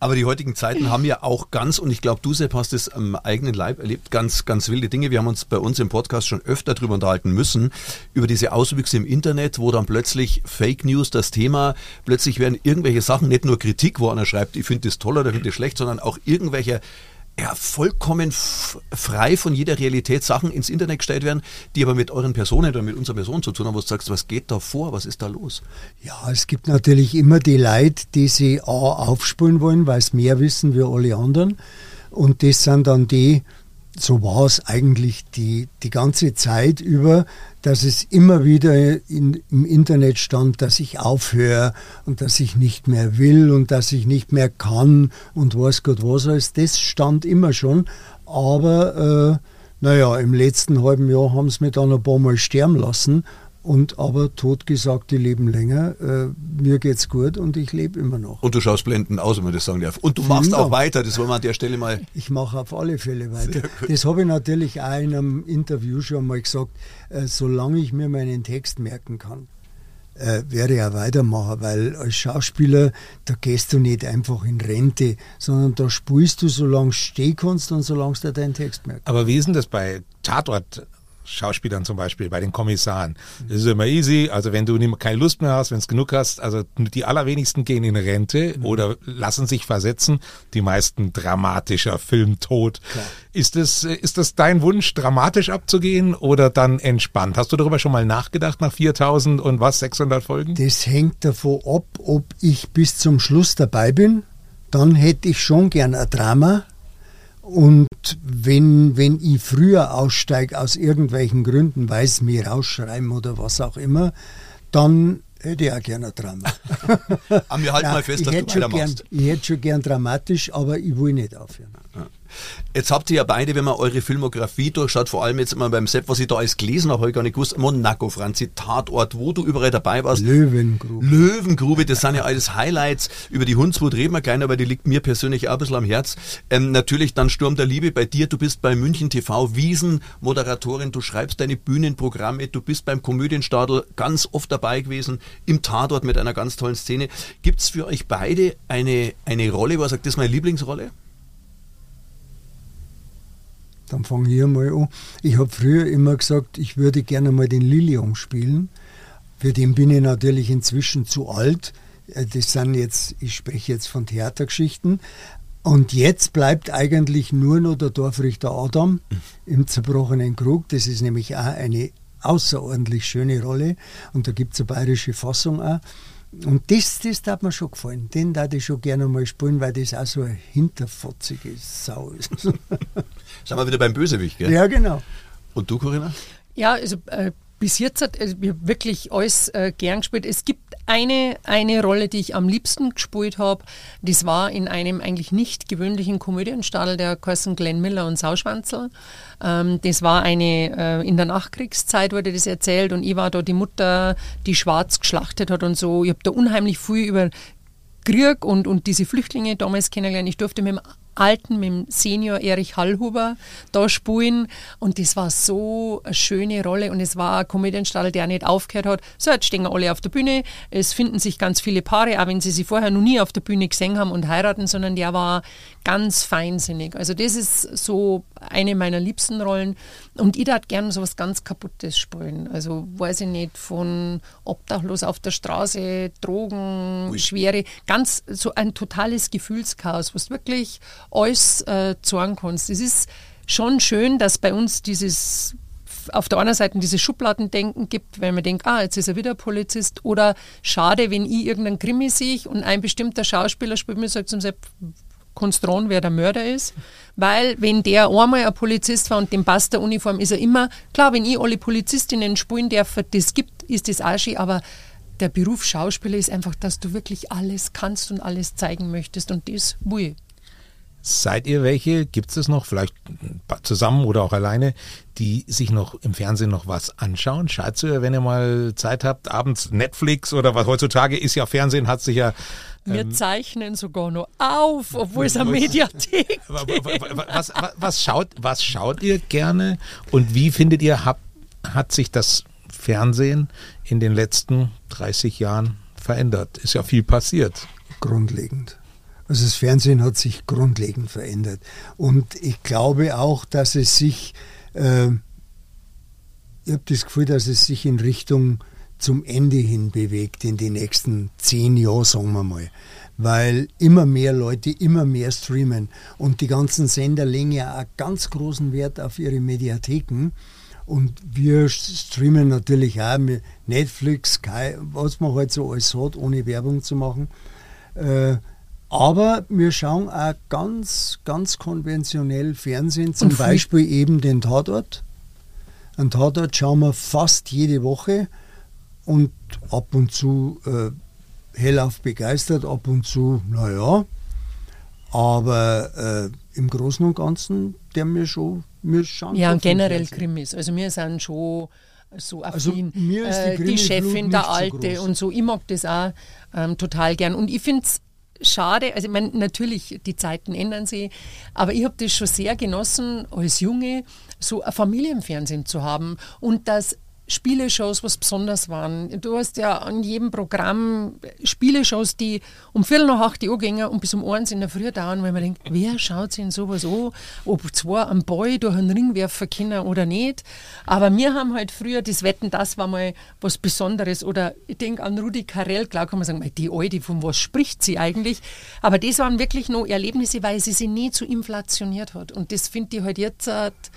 [SPEAKER 3] Aber die heutigen Zeiten haben ja auch ganz, und ich glaube, du, Sepp, hast es am eigenen Leib erlebt, ganz, ganz wilde Dinge. Wir haben uns bei uns im Podcast schon öfter darüber unterhalten müssen, über diese Auswüchse im Internet, wo dann plötzlich Fake News das Thema, plötzlich werden irgendwelche Sachen, nicht nur Kritik, wo einer schreibt, ich finde das toll oder finde das schlecht, sondern auch irgendwelche vollkommen frei von jeder Realität Sachen ins Internet gestellt werden, die aber mit euren Personen oder mit unserer Person zu tun haben, wo du sagst, was geht da vor, was ist da los?
[SPEAKER 4] Ja, es gibt natürlich immer die Leute, die sie aufspulen wollen, weil sie mehr wissen wie alle anderen. Und das sind dann die, so war es eigentlich die ganze Zeit über, dass es immer wieder im Internet stand, dass ich aufhöre und dass ich nicht mehr will und dass ich nicht mehr kann und weiß Gott was alles. Das stand immer schon. Aber im letzten halben Jahr haben sie mich dann ein paar Mal sterben lassen. Aber totgesagt, die leben länger. Mir geht's gut und ich lebe immer noch.
[SPEAKER 3] Und du schaust blendend aus, wenn man das sagen darf. Und du machst auch weiter, das wollen wir an der Stelle mal...
[SPEAKER 4] Ich mache auf alle Fälle weiter. Das habe ich natürlich auch in einem Interview schon mal gesagt. Solange ich mir meinen Text merken kann, werde ich auch weitermachen, weil als Schauspieler, da gehst du nicht einfach in Rente, sondern da spielst du, solange du stehen kannst und solange du dir deinen Text merkst.
[SPEAKER 2] Aber wie ist denn das bei Tatort-Schauspielern zum Beispiel, bei den Kommissaren? Das ist immer easy, also wenn du keine Lust mehr hast, wenn es genug hast, also die allerwenigsten gehen in Rente oder lassen sich versetzen, die meisten dramatischer, Filmtod. Klar. Ist das dein Wunsch, dramatisch abzugehen oder dann entspannt? Hast du darüber schon mal nachgedacht nach 4000 und 600 Folgen?
[SPEAKER 4] Das hängt davon ab, ob ich bis zum Schluss dabei bin. Dann hätte ich schon gern ein Drama. Und wenn ich früher aussteige aus irgendwelchen Gründen, weil sie mich rausschreiben oder was auch immer, dann hätte ich auch gerne ein Drama.
[SPEAKER 3] Aber wir halten mal fest, dass du weitermachst.
[SPEAKER 4] Ich hätte schon gern dramatisch, aber ich will nicht aufhören.
[SPEAKER 3] Ja. Jetzt habt ihr ja beide, wenn man eure Filmografie durchschaut, vor allem jetzt immer beim Sepp, was ich da alles gelesen habe, habe ich gar nicht gewusst, Monaco, Franzi, Tatort, wo du überall dabei warst. Löwengrube, das sind ja alles Highlights. Über die Hundswut reden wir gleich, aber die liegt mir persönlich auch ein bisschen am Herz. Natürlich dann Sturm der Liebe bei dir, du bist bei München TV Wiesen-Moderatorin, du schreibst deine Bühnenprogramme, du bist beim Komödienstadel ganz oft dabei gewesen, im Tatort mit einer ganz tollen Szene. Gibt's für euch beide eine Rolle, wo ihr sagt, das ist meine Lieblingsrolle?
[SPEAKER 4] Dann fange ich einmal an. Ich habe früher immer gesagt, ich würde gerne mal den Lilium spielen. Für den bin ich natürlich inzwischen zu alt. Das sind jetzt, ich spreche jetzt von Theatergeschichten. Und jetzt bleibt eigentlich nur noch der Dorfrichter Adam im Zerbrochenen Krug. Das ist nämlich auch eine außerordentlich schöne Rolle. Und da gibt es eine bayerische Fassung auch. Und das hat mir schon gefallen. Den darf ich schon gerne mal spielen, weil das auch so eine hinterfotzige Sau ist.
[SPEAKER 3] Sind wir wieder beim Bösewicht, gell?
[SPEAKER 4] Ja, genau.
[SPEAKER 3] Und du, Corinna?
[SPEAKER 5] Ja, also bis jetzt hat mir wirklich alles gern gespielt. Es gibt eine Rolle, die ich am liebsten gespielt habe. Das war in einem eigentlich nicht gewöhnlichen Komödienstadel, der geheißen Glenn Miller und Sauschwanzl. Das war in der Nachkriegszeit wurde das erzählt und ich war da die Mutter, die schwarz geschlachtet hat und so. Ich habe da unheimlich viel über Krieg und diese Flüchtlinge damals kennengelernt. Ich durfte mit dem Senior Erich Hallhuber da spielen und das war so eine schöne Rolle und es war ein Komödienstadel, der nicht aufgehört hat. So, jetzt stehen alle auf der Bühne, es finden sich ganz viele Paare, auch wenn sie sich vorher noch nie auf der Bühne gesehen haben und heiraten, sondern der war ganz feinsinnig. Also das ist so eine meiner liebsten Rollen und ich darf gerne so was ganz Kaputtes spielen. Also weiß ich nicht, von obdachlos auf der Straße, Drogen, Schwere, ganz so ein totales Gefühlschaos, was wirklich alles zeigen kannst. Es ist schon schön, dass bei uns auf der einen Seite dieses Schubladendenken gibt, weil man denkt, jetzt ist er wieder Polizist oder schade, wenn ich irgendeinen Krimi sehe und ein bestimmter Schauspieler spielt mir, sagt zum Sepp, kannst du ran, wer der Mörder ist, weil wenn der einmal ein Polizist war und dem passt der Uniform, ist er immer, klar, wenn ich alle Polizistinnen spielen darf, das gibt, ist das auch schön, aber der Beruf Schauspieler ist einfach, dass du wirklich alles kannst und alles zeigen möchtest und das will ich.
[SPEAKER 2] Seid ihr welche, gibt es das noch, vielleicht zusammen oder auch alleine, die sich noch im Fernsehen noch was anschauen? Schaut ihr, wenn ihr mal Zeit habt, abends Netflix oder was heutzutage ist ja Fernsehen, hat sich ja...
[SPEAKER 5] Wir zeichnen sogar noch auf, obwohl es eine Mediathek gibt.
[SPEAKER 2] Was schaut ihr gerne und wie findet ihr, hat sich das Fernsehen in den letzten 30 Jahren verändert? Ist ja viel passiert.
[SPEAKER 4] Grundlegend. Also das Fernsehen hat sich grundlegend verändert. Und ich glaube auch, dass es sich, ich habe das Gefühl, dass es sich in Richtung zum Ende hin bewegt in die nächsten 10 Jahre, sagen wir mal. Weil immer mehr Leute immer mehr streamen und die ganzen Sender legen ja auch ganz großen Wert auf ihre Mediatheken. Und wir streamen natürlich auch mit Netflix, Sky, was man halt so alles hat, ohne Werbung zu machen. Aber wir schauen auch ganz, ganz konventionell Fernsehen, zum Beispiel eben den Tatort. Einen Tatort schauen wir fast jede Woche und ab und zu hellauf begeistert, ab und zu, naja. Aber im Großen und Ganzen, wir schauen.
[SPEAKER 5] Ja, und generell Krimis. Also wir sind schon so affin.
[SPEAKER 4] Also mir ist
[SPEAKER 5] die Chefin, der Alte und so. Ich mag das auch total gern. Und ich finde es schade, also ich meine, natürlich, die Zeiten ändern sich, aber ich habe das schon sehr genossen, als Junge so ein Familienfernsehen zu haben und dass Spieleshows was besonders waren. Du hast ja an jedem Programm Spieleshows, die um 7:45 Uhr gingen und bis um 1 in der Früh dauern, weil man denkt, wer schaut sich in sowas an, ob zwar ein Ball durch einen Ring werfen können oder nicht. Aber wir haben halt früher, das Wetten, das war mal was Besonderes. Oder ich denke an Rudi Carrell, klar kann man sagen, die Alte, von was spricht sie eigentlich? Aber das waren wirklich noch Erlebnisse, weil sie sich nie zu inflationiert hat. Und das finde ich halt jetzt...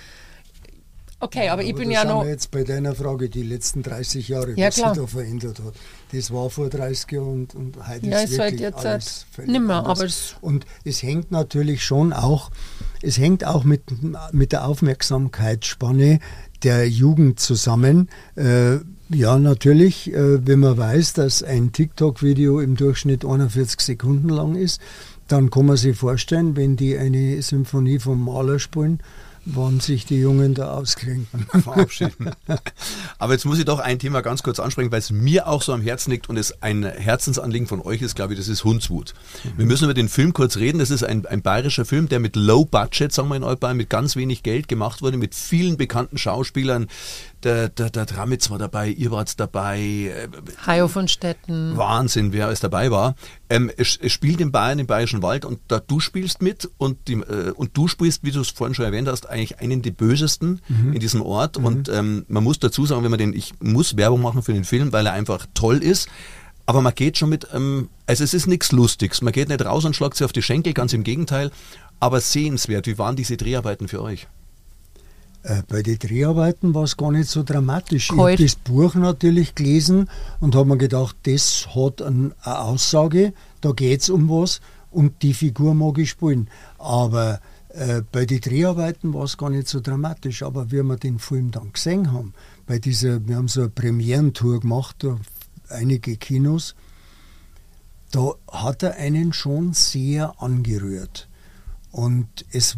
[SPEAKER 5] Okay, aber ich bin ja noch...
[SPEAKER 4] jetzt bei deiner Frage, die letzten 30 Jahre,
[SPEAKER 5] ja,
[SPEAKER 4] was sich da verändert hat. Das war vor 30 Jahren und heute ist
[SPEAKER 5] wirklich
[SPEAKER 4] halt
[SPEAKER 5] jetzt
[SPEAKER 4] alles völlig
[SPEAKER 5] nicht mehr,
[SPEAKER 4] anders.
[SPEAKER 5] aber
[SPEAKER 4] und es hängt natürlich schon auch, mit der Aufmerksamkeitsspanne der Jugend zusammen. Ja, natürlich, wenn man weiß, dass ein TikTok-Video im Durchschnitt 41 Sekunden lang ist, dann kann man sich vorstellen, wenn die eine Symphonie vom Mahler spielen, wann sich die Jungen da ausklinken.
[SPEAKER 3] Verabschieden. Aber jetzt muss ich doch ein Thema ganz kurz ansprechen, weil es mir auch so am Herzen liegt und es ein Herzensanliegen von euch ist, glaube ich, das ist Hundswut. Wir müssen über den Film kurz reden. Das ist ein bayerischer Film, der mit Low Budget, sagen wir in Altbayern, mit ganz wenig Geld gemacht wurde, mit vielen bekannten Schauspielern. Der Tramitz war dabei, ihr wart dabei.
[SPEAKER 5] Hajo von Stetten.
[SPEAKER 3] Wahnsinn, wer alles dabei war. Es spielt in Bayern, im Bayerischen Wald und du spielst mit und du spielst, wie du es vorhin schon erwähnt hast, eigentlich einen der bösesten in diesem Ort. Und man muss dazu sagen, ich muss Werbung machen für den Film, weil er einfach toll ist. Aber man geht schon mit, also es ist nichts Lustiges. Man geht nicht raus und schlagt sich auf die Schenkel, ganz im Gegenteil. Aber sehenswert. Wie waren diese Dreharbeiten für euch?
[SPEAKER 4] Bei den Dreharbeiten war es gar nicht so dramatisch. Ich habe das Buch natürlich gelesen und habe mir gedacht, das hat eine Aussage, da geht es um was und die Figur mag ich spielen. Aber bei den Dreharbeiten war es gar nicht so dramatisch. Aber wie wir den Film dann gesehen haben, wir haben so eine Premierentour gemacht, einige Kinos, da hat er einen schon sehr angerührt. Und es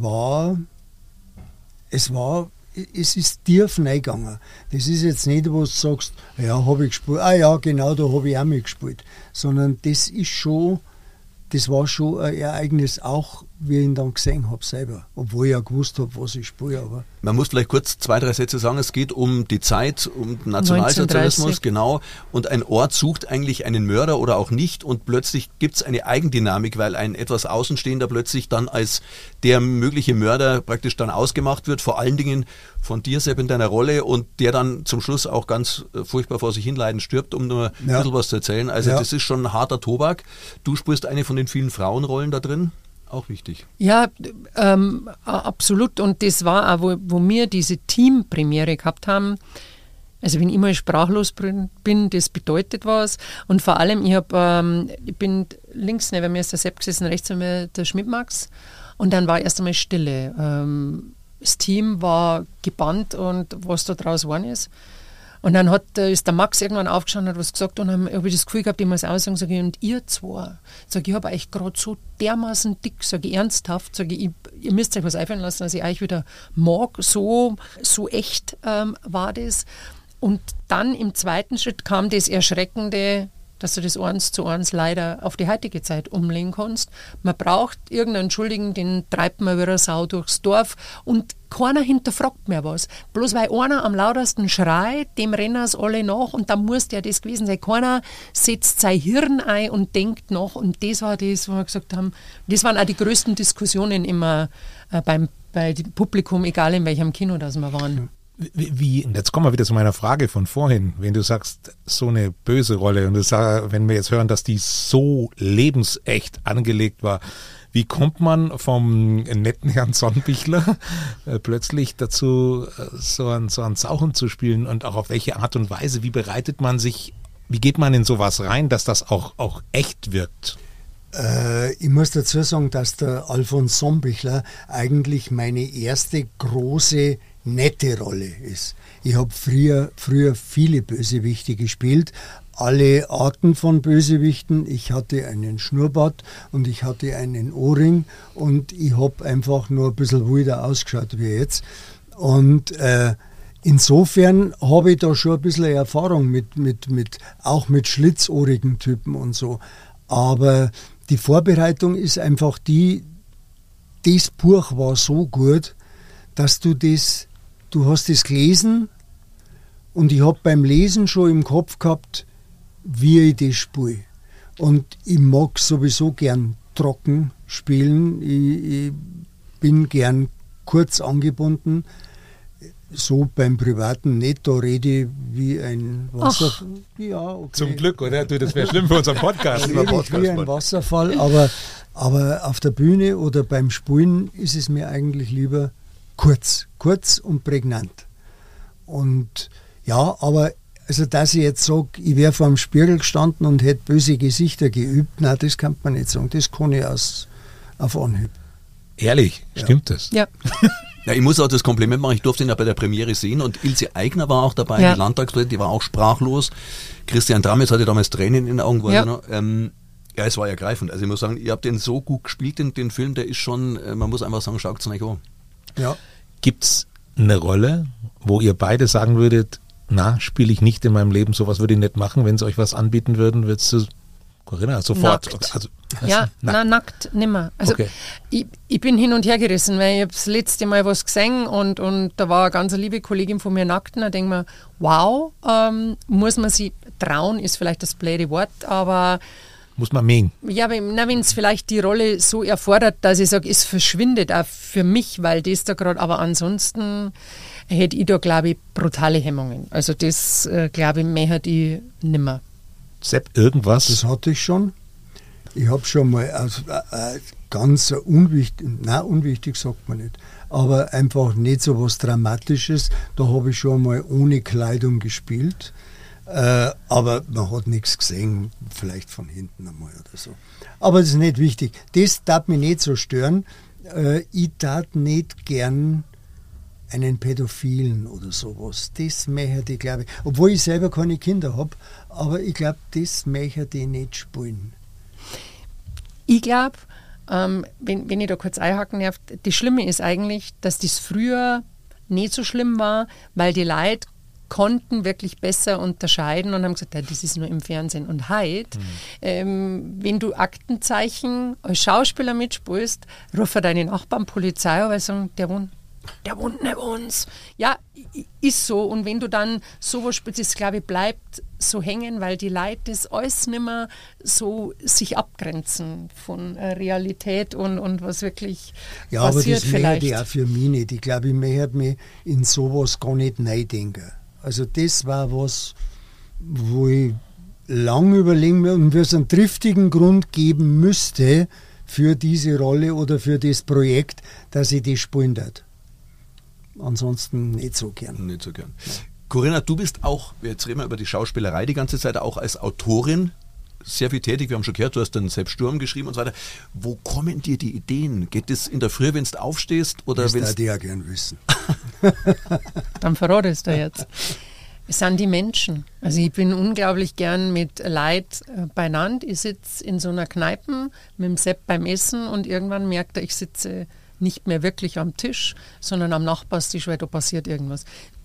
[SPEAKER 4] ist tief reingegangen. Das ist jetzt nicht, wo du sagst, ja, habe ich gespielt, ja, genau, da habe ich auch mitgespielt. Sondern das war schon ein Ereignis, auch wie ich ihn dann gesehen habe selber. Obwohl ich ja gewusst habe, was ich spiele. Aber
[SPEAKER 3] man muss vielleicht kurz 2, 3 Sätze sagen. Es geht um die Zeit, um den Nationalsozialismus,
[SPEAKER 5] 1930.
[SPEAKER 3] genau. Und ein Ort sucht eigentlich einen Mörder oder auch nicht. Und plötzlich gibt es eine Eigendynamik, weil ein etwas Außenstehender plötzlich dann als der mögliche Mörder praktisch dann ausgemacht wird. Vor allen Dingen von dir, Sepp, in deiner Rolle. Und der dann zum Schluss auch ganz furchtbar vor sich hinleiden stirbt, um nur ein bisschen was zu erzählen. Also das ist schon ein harter Tobak. Du spielst eine von den vielen Frauenrollen da drin. Auch wichtig.
[SPEAKER 5] Ja, absolut. Und das war auch, wo wir diese Teampremiere gehabt haben. Also wenn ich mal sprachlos bin, das bedeutet was. Und vor allem, ich bin links neben mir ist der Sepp gesessen, rechts neben mir der Schmidt-Max. Und dann war erst einmal Stille. Das Team war gebannt und was da draus geworden ist. Und dann ist der Max irgendwann aufgestanden und hat was gesagt und dann habe ich das Gefühl gehabt, ich muss aussagen, sage ich, und ihr zwei, sage ich, habe euch gerade so dermaßen dick, sage ich ernsthaft, sage ich, ihr müsst euch was einfallen lassen, dass ich euch wieder mag, so echt war das. Und dann im zweiten Schritt kam das Erschreckende, dass du das 1:1 leider auf die heutige Zeit umlegen kannst. Man braucht irgendeinen Schuldigen, den treibt man wie eine Sau durchs Dorf und keiner hinterfragt mehr was. Bloß weil einer am lautesten schreit, dem rennen es alle nach und dann muss der das gewesen sein. Keiner setzt sein Hirn ein und denkt nach und das war das, wo wir gesagt haben, das waren auch die größten Diskussionen immer bei dem Publikum, egal in welchem Kino das wir waren.
[SPEAKER 2] Wie, jetzt kommen wir wieder zu meiner Frage von vorhin, wenn du sagst, so eine böse Rolle und wenn wir jetzt hören, dass die so lebensecht angelegt war, wie kommt man vom netten Herrn Sonnenbichler plötzlich dazu, so einen Sauchen zu spielen und auch auf welche Art und Weise, wie bereitet man sich, wie geht man in sowas rein, dass das auch echt wirkt?
[SPEAKER 4] Ich muss dazu sagen, dass der Alfons Sonnenbichler eigentlich meine erste große nette Rolle ist. Ich habe früher viele Bösewichte gespielt, alle Arten von Bösewichten. Ich hatte einen Schnurrbart und ich hatte einen Ohrring und ich habe einfach nur ein bisschen wilder ausgeschaut wie jetzt. Und insofern habe ich da schon ein bisschen Erfahrung auch mit schlitzohrigen Typen und so. Aber die Vorbereitung ist einfach das Buch war so gut, dass du hast es gelesen und ich habe beim Lesen schon im Kopf gehabt, wie ich das spiele. Und ich mag sowieso gern trocken spielen. Ich bin gern kurz angebunden. So beim Privaten nicht, da rede ich wie ein Wasserfall. Ja, okay.
[SPEAKER 2] Zum Glück, oder? Du, das wäre schlimm für unseren Podcast.
[SPEAKER 4] Wie ein Wasserfall, aber auf der Bühne oder beim Spielen ist es mir eigentlich lieber kurz und prägnant. Und ja, aber also dass ich jetzt sage, ich wäre vor dem Spiegel gestanden und hätte böse Gesichter geübt, nein, das kann man nicht sagen. Das kann ich auf Anhieb.
[SPEAKER 2] Ehrlich, stimmt das?
[SPEAKER 5] Ja.
[SPEAKER 3] Ja, ich muss auch das Kompliment machen, ich durfte ihn ja bei der Premiere sehen und Ilse Aigner war auch dabei,
[SPEAKER 5] ja.
[SPEAKER 3] Die Landtagspräsidentin, die war auch sprachlos. Christian Drames hatte damals Tränen in den Augen. Ja, es war ergreifend. Also ich muss sagen, ihr habt den so gut gespielt, den Film, der ist schon, man muss einfach sagen, schaut es nicht an.
[SPEAKER 4] Ja.
[SPEAKER 2] Gibt's eine Rolle, wo ihr beide sagen würdet, spiele ich nicht in meinem Leben, sowas würde ich nicht machen, wenn sie euch was anbieten würden, würdest du, Corinna, sofort?
[SPEAKER 5] Nackt. Nackt nimmer. Also okay. Ich bin hin und her gerissen, weil ich habe das letzte Mal was gesehen und da war eine ganz liebe Kollegin von mir nackt und da denke ich mir, wow, muss man sich trauen, ist vielleicht das blöde Wort, aber
[SPEAKER 2] muss man mähen.
[SPEAKER 5] Ja, wenn es vielleicht die Rolle so erfordert, dass ich sage, es verschwindet auch für mich, weil das da gerade, aber ansonsten hätte ich da, glaube ich, brutale Hemmungen. Also das, glaube ich, mehr ich nimmer.
[SPEAKER 2] Sepp, irgendwas?
[SPEAKER 4] Das hatte ich schon. Ich habe schon mal ganz unwichtig sagt man nicht, aber einfach nicht so was Dramatisches. Da habe ich schon mal ohne Kleidung gespielt. Aber man hat nichts gesehen, vielleicht von hinten einmal oder so. Aber das ist nicht wichtig. Das darf mich nicht so stören. Ich darf nicht gern einen Pädophilen oder sowas. Das möchte ich, glaube ich, obwohl ich selber keine Kinder habe, aber ich glaube, das möchte ich nicht spielen.
[SPEAKER 5] Ich glaube, wenn ich da kurz einhaken darf, das Schlimme ist eigentlich, dass das früher nicht so schlimm war, weil die Leute konnten wirklich besser unterscheiden und haben gesagt, ja, das ist nur im Fernsehen. Und heute, wenn du Aktenzeichen als Schauspieler mitspielst, rufen deine Nachbarn Polizei, weil sie sagen, der wohnt neben uns. Ja, ist so. Und wenn du dann sowas spielst, das, glaube ich, bleibt so hängen, weil die Leute das alles nicht mehr so sich abgrenzen von Realität und was wirklich
[SPEAKER 4] ja,
[SPEAKER 5] passiert
[SPEAKER 4] aber das
[SPEAKER 5] vielleicht.
[SPEAKER 4] Ja, auch für mich nicht. Ich glaube, ich möchte mich in sowas gar nicht reindenken. Also das war was, wo ich lange überlegen und wir es einen triftigen Grund geben müsste für diese Rolle oder für das Projekt, dass ich das spielen darf. Ansonsten nicht so gern.
[SPEAKER 3] Nicht so gern. Ja. Corinna, du bist auch, jetzt reden wir über die Schauspielerei die ganze Zeit, auch als Autorin sehr viel tätig. Wir haben schon gehört, du hast dann Sepp Sturm geschrieben und so weiter. Wo kommen dir die Ideen? Geht es in der Früh, wenn du aufstehst? Oder
[SPEAKER 4] das würde ich ja gern wissen.
[SPEAKER 5] Dann verratest du jetzt. Es sind die Menschen. Also ich bin unglaublich gern mit Leid beieinander. Ich sitze in so einer Kneipe mit dem Sepp beim Essen und irgendwann merkt er, ich sitze nicht mehr wirklich am Tisch, sondern am Nachbarstisch, weil da passiert irgendwas.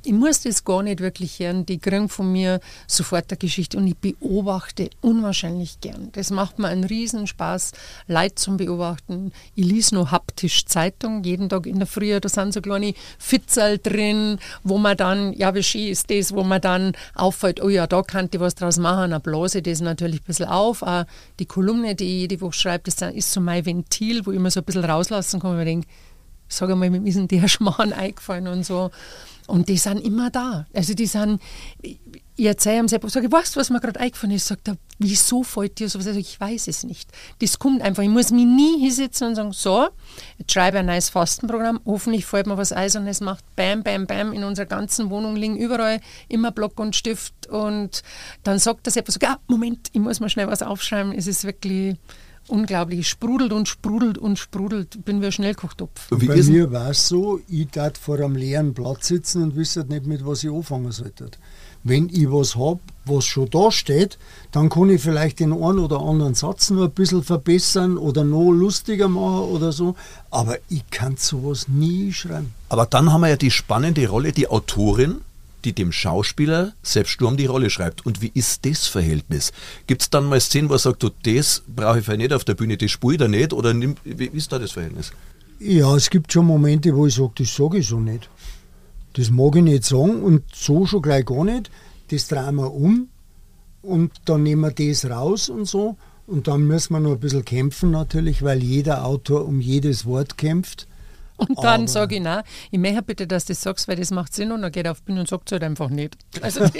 [SPEAKER 5] ich muss das gar nicht wirklich hören, die kriegen von mir sofort eine Geschichte und ich beobachte unwahrscheinlich gern. Das macht mir einen Riesenspaß, Leute zum Beobachten. Ich lese noch haptisch Zeitung, jeden Tag in der Früh, da sind so kleine Fitzel drin, wo man dann, ja wie schön ist das, wo man dann auffällt, oh ja, da kann ich was draus machen, dann blase ich das natürlich ein bisschen auf. Auch die Kolumne, die ich jede Woche schreibe, das ist so mein Ventil, wo ich mir so ein bisschen rauslassen kann, weil ich denke, sag einmal, mir ist denn der Schmarrn eingefallen und so. Und die sind immer da. Also die sind, ich erzähle ihm selber, sage ich, weißt du, was mir gerade eingefallen ist? Sagt er, wieso fällt dir sowas? Ich weiß es nicht. Das kommt einfach. Ich muss mich nie hinsetzen und sagen, so, jetzt schreibe ein neues Fastenprogramm, hoffentlich fällt mir was ein und es macht bam, bam, bam. In unserer ganzen Wohnung liegen überall immer Block und Stift und dann sagt er selber so, Moment, ich muss mal schnell was aufschreiben. Es ist wirklich unglaublich. Es sprudelt und sprudelt und sprudelt. Ich bin wie ein Schnellkochtopf.
[SPEAKER 4] Bei mir war es so, ich darf vor einem leeren Platz sitzen und wüsste nicht, mit was ich anfangen sollte. Wenn ich was habe, was schon da steht, dann kann ich vielleicht den einen oder anderen Satz noch ein bisschen verbessern oder noch lustiger machen oder so. Aber ich kann sowas nie schreiben.
[SPEAKER 3] Aber dann haben wir ja die spannende Rolle, die Autorin, die dem Schauspieler selbst Sturm die Rolle schreibt. Und wie ist das Verhältnis? Gibt es dann mal Szenen, wo er sagt, du, das brauche ich vielleicht nicht auf der Bühne, das spielt er nicht? Oder wie ist da das Verhältnis?
[SPEAKER 4] Ja, es gibt schon Momente, wo ich sage, das sage ich so nicht. Das mag ich nicht sagen und so schon gleich gar nicht. Das drehen wir um und dann nehmen wir das raus und so. Und dann müssen wir noch ein bisschen kämpfen natürlich, weil jeder Autor um jedes Wort kämpft.
[SPEAKER 5] Und dann sage ich, nein, ich möchte bitte, dass du das sagst, weil das macht Sinn und dann geht er auf die Bühne und sagt es halt einfach nicht. Also das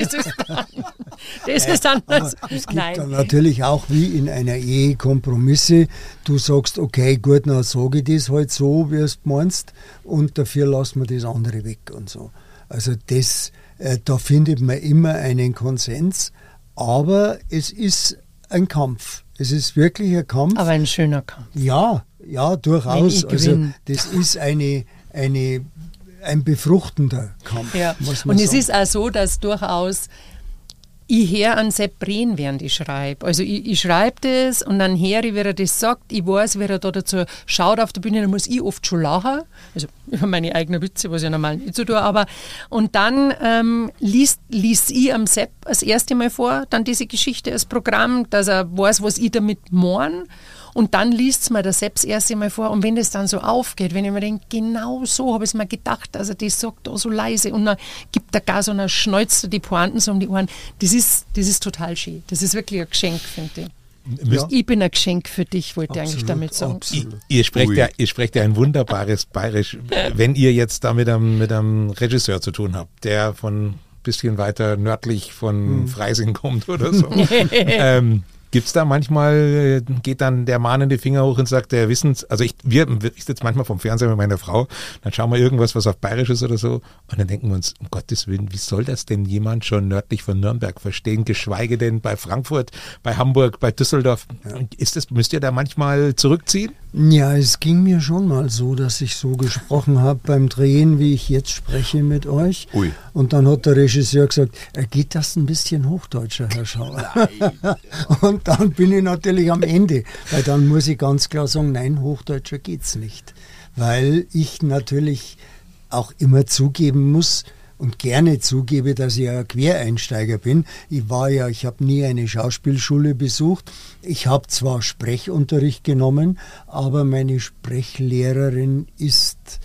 [SPEAKER 5] ist dann
[SPEAKER 4] es gibt dann natürlich auch wie in einer Ehe Kompromisse. Du sagst, okay, gut, dann sage ich das halt so, wie es meinst und dafür lassen wir das andere weg und so. Also das, da findet man immer einen Konsens, aber es ist ein Kampf. Es ist wirklich ein Kampf.
[SPEAKER 5] Aber ein schöner Kampf.
[SPEAKER 4] Ja, durchaus. Also das ist ein befruchtender Kampf.
[SPEAKER 5] Ja.
[SPEAKER 4] Muss man
[SPEAKER 5] und
[SPEAKER 4] sagen.
[SPEAKER 5] Es ist auch so, dass durchaus ich höre an Sepp Brehn, während ich schreibe. Also ich schreibe das und dann höre ich, wie er das sagt. Ich weiß, wie er da dazu schaut auf der Bühne, dann muss ich oft schon lachen. Also über meine eigenen Witze, was ja normal nicht so tue. Aber und dann liest ich am Sepp das erste Mal vor, dann diese Geschichte als Programm, dass er weiß, was ich damit meine. Und dann liest es mir der Sepp das erste Mal vor. Und wenn das dann so aufgeht, wenn ich mir denke, genau so habe ich es mir gedacht, also das sagt da so leise und dann gibt er gar so einen Schnäuzer die Pointen so um die Ohren. Das ist total schön. Das ist wirklich ein Geschenk, finde ich. Ja. Ich bin ein Geschenk für dich, wollte ich eigentlich damit sagen.
[SPEAKER 2] Ihr sprecht ja ein wunderbares Bayerisch. Wenn ihr jetzt da mit einem Regisseur zu tun habt, der von ein bisschen weiter nördlich von Freising kommt oder so. Gibt es da manchmal, geht dann der mahnende Finger hoch und sagt, der Wissens, also ich sitze manchmal vom Fernseher mit meiner Frau, dann schauen wir irgendwas, was auf Bayerisch ist oder so und dann denken wir uns, um Gottes Willen, wie soll das denn jemand schon nördlich von Nürnberg verstehen, geschweige denn bei Frankfurt, bei Hamburg, bei Düsseldorf. Ja. Müsst ihr da manchmal zurückziehen?
[SPEAKER 4] Ja, es ging mir schon mal so, dass ich so gesprochen habe beim Drehen, wie ich jetzt spreche mit euch.
[SPEAKER 3] Ui.
[SPEAKER 4] Und dann hat der Regisseur gesagt, geht das ein bisschen hochdeutscher, Herr Schauer? Und dann bin ich natürlich am Ende, weil dann muss ich ganz klar sagen, nein, hochdeutscher geht's nicht. Weil ich natürlich auch immer zugeben muss, und gerne zugebe, dass ich ein Quereinsteiger bin. Ich habe nie eine Schauspielschule besucht. Ich habe zwar Sprechunterricht genommen, aber meine Sprechlehrerin ist,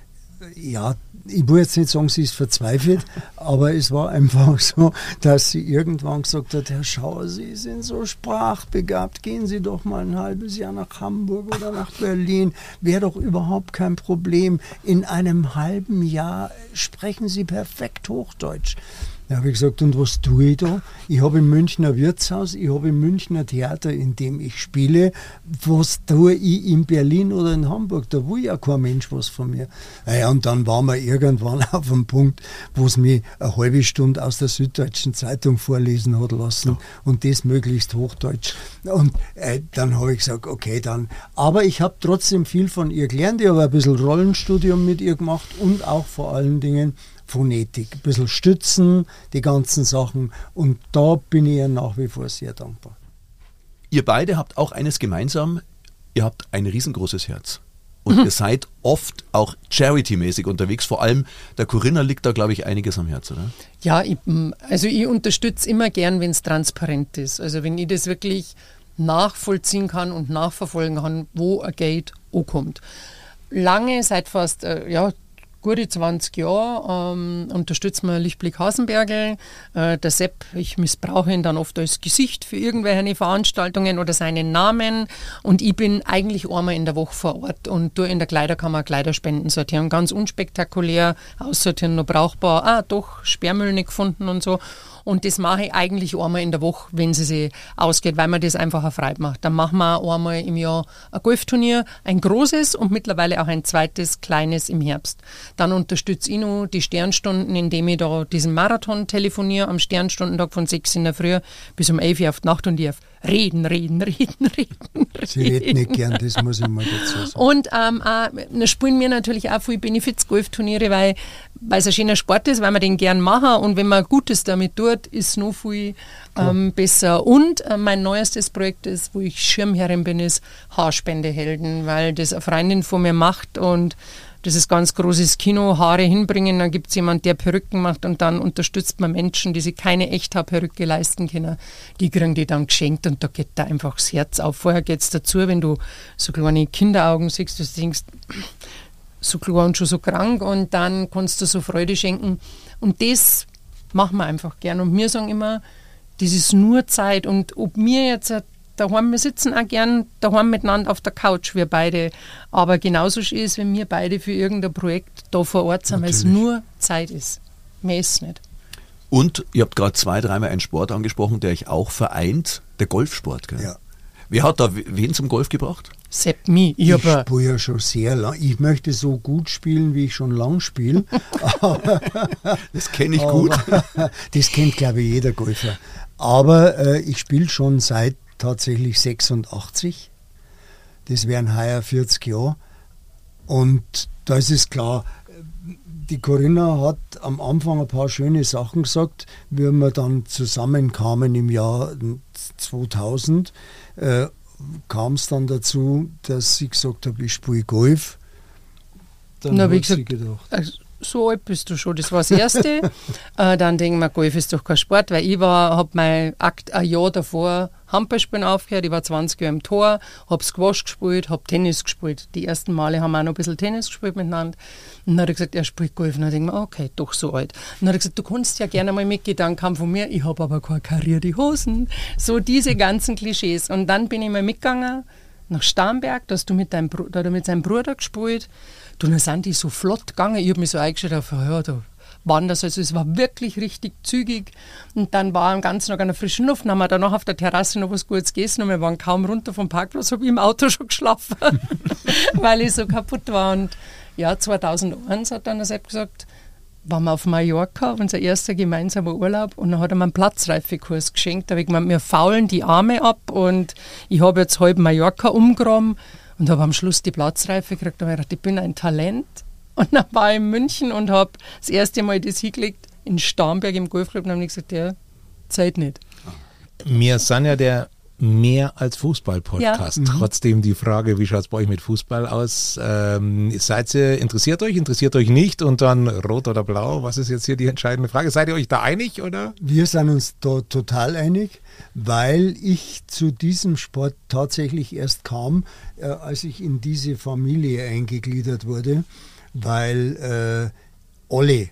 [SPEAKER 4] ja, ich will jetzt nicht sagen, sie ist verzweifelt, aber es war einfach so, dass sie irgendwann gesagt hat, Herr Schauer, Sie sind so sprachbegabt, gehen Sie doch mal ein halbes Jahr nach Hamburg oder nach Berlin, wäre doch überhaupt kein Problem. In einem halben Jahr sprechen Sie perfekt Hochdeutsch. Da habe ich gesagt, und was tue ich da? Ich habe im Münchner Wirtshaus, ich habe im Münchner Theater, in dem ich spiele. Was tue ich in Berlin oder in Hamburg? Da will ja kein Mensch was von mir. Naja, und dann waren wir irgendwann auf einem Punkt, wo es mich eine halbe Stunde aus der Süddeutschen Zeitung vorlesen hat lassen und das möglichst Hochdeutsch. Und dann habe ich gesagt, okay, dann. Aber ich habe trotzdem viel von ihr gelernt. Ich habe ein bisschen Rollenstudium mit ihr gemacht und auch vor allen Dingen Phonetik, ein bisschen stützen, die ganzen Sachen. Und da bin ich ihr nach wie vor sehr dankbar.
[SPEAKER 3] Ihr beide habt auch eines gemeinsam, ihr habt ein riesengroßes Herz. und ihr seid oft auch charity-mäßig unterwegs. Vor allem der Corinna liegt da, glaube ich, einiges am Herzen, oder?
[SPEAKER 5] Ja, ich unterstütze immer gern, wenn es transparent ist. Also wenn ich das wirklich nachvollziehen kann und nachverfolgen kann, wo ein Geld ankommt. Lange, seit fast gute 20 Jahre unterstützen wir Lichtblick Hasenbergl. Der Sepp, ich missbrauche ihn dann oft als Gesicht für irgendwelche Veranstaltungen oder seinen Namen. Und ich bin eigentlich einmal in der Woche vor Ort und tue in der Kleiderkammer Kleiderspenden sortieren. Ganz unspektakulär, aussortieren, noch brauchbar. Doch, Sperrmüll nicht gefunden und so. Und das mache ich eigentlich einmal in der Woche, wenn sie sich ausgeht, weil man das einfach erfreut macht. Dann machen wir einmal im Jahr ein Golfturnier, ein großes und mittlerweile auch ein zweites, kleines im Herbst. Dann unterstütze ich noch die Sternstunden, indem ich da diesen Marathon telefoniere am Sternstundentag von 6 in der Früh bis um 11 Uhr auf die Nacht und ich auf reden.
[SPEAKER 4] Sie redet nicht gern, das muss ich mal dazu sagen.
[SPEAKER 5] Und spielen wir natürlich auch viele Benefits-Golfturniere, weil es ein schöner Sport ist, weil wir den gern machen und wenn man Gutes damit tut, ist es noch viel besser. Und mein neuestes Projekt ist, wo ich Schirmherrin bin, ist Haarspendehelden, weil das eine Freundin von mir macht und das ist ganz großes Kino, Haare hinbringen, dann gibt es jemanden, der Perücken macht und dann unterstützt man Menschen, die sich keine Echthaarperücke leisten können. Die kriegen die dann geschenkt und da geht da einfach das Herz auf. Vorher geht es dazu, wenn du so kleine Kinderaugen siehst, du denkst, so klein und schon so krank und dann kannst du so Freude schenken. Und das machen wir einfach gern. Und wir sagen immer, das ist nur Zeit und ob wir jetzt daheim, wir sitzen auch gern daheim miteinander auf der Couch, wir beide. Aber genauso ist es, wenn wir beide für irgendein Projekt da vor Ort sind, weil es nur Zeit ist. Mehr ist es nicht.
[SPEAKER 3] Und ihr habt gerade 2-3 Mal einen Sport angesprochen, der euch auch vereint, der Golfsport. Gell?
[SPEAKER 4] Ja.
[SPEAKER 3] Wer hat da wen zum Golf gebracht?
[SPEAKER 5] Sepp, mich.
[SPEAKER 4] Ich spiele ja schon sehr lang. Ich möchte so gut spielen, wie ich schon lang spiele.
[SPEAKER 3] Das kenne ich gut.
[SPEAKER 4] Das kennt, glaube ich, jeder Golfer. Aber ich spiele schon seit tatsächlich 86. Das wären heuer 40 Jahre. Und da ist es klar, die Corinna hat am Anfang ein paar schöne Sachen gesagt, wie wir dann zusammenkamen im Jahr 2000, kam es dann dazu, dass ich gesagt habe, ich spiele Golf. Dann hat sie gedacht,
[SPEAKER 5] so alt bist du schon, das war das Erste. Dann denken wir, Golf ist doch kein Sport, weil ich habe mein ein Jahr davor Handballspielen aufgehört, ich war 20 Jahre im Tor, habe Squash gespielt, habe Tennis gespielt. Die ersten Male haben wir auch noch ein bisschen Tennis gespielt miteinander. Und dann hat er gesagt, er spielt Golf. Und dann denke ich mir, okay, doch so alt. Und dann hat er gesagt, du kannst ja gerne mal mitgehen, dann kam von mir, ich habe aber keine karierte Hosen. So diese ganzen Klischees. Und dann bin ich mal mitgegangen nach Starnberg, da hat er mit seinem Bruder gespielt. Und dann sind die so flott gegangen. Ich habe mich so eingestellt auf, ja, da wandert. Also es war wirklich richtig zügig. Und dann war am ganzen Tag an der frischen Luft. Dann haben wir danach auf der Terrasse noch was Gutes gegessen und wir waren kaum runter vom Parkplatz, habe ich im Auto schon geschlafen, weil ich so kaputt war. Und ja, 2001 hat dann der Sepp gesagt, waren wir auf Mallorca, unser erster gemeinsamer Urlaub, und dann hat er mir einen Platzreifekurs geschenkt. Da habe ich gemeint, wir faulen die Arme ab und ich habe jetzt halb Mallorca umgeräumt und habe am Schluss die Platzreife gekriegt. Da habe ich gedacht, ich bin ein Talent. Und dann war ich in München und habe das erste Mal das hingelegt in Starnberg im Golfclub und habe gesagt, ja, Zeit nicht.
[SPEAKER 2] Wir sind ja der mehr als Fußball-Podcast. Ja. Trotzdem die Frage, wie schaut es bei euch mit Fußball aus? Interessiert euch nicht und dann rot oder blau? Was ist jetzt hier die entscheidende Frage? Seid ihr euch da einig, oder?
[SPEAKER 4] Wir sind uns da total einig, weil ich zu diesem Sport tatsächlich erst kam, als ich in diese Familie eingegliedert wurde, weil alle,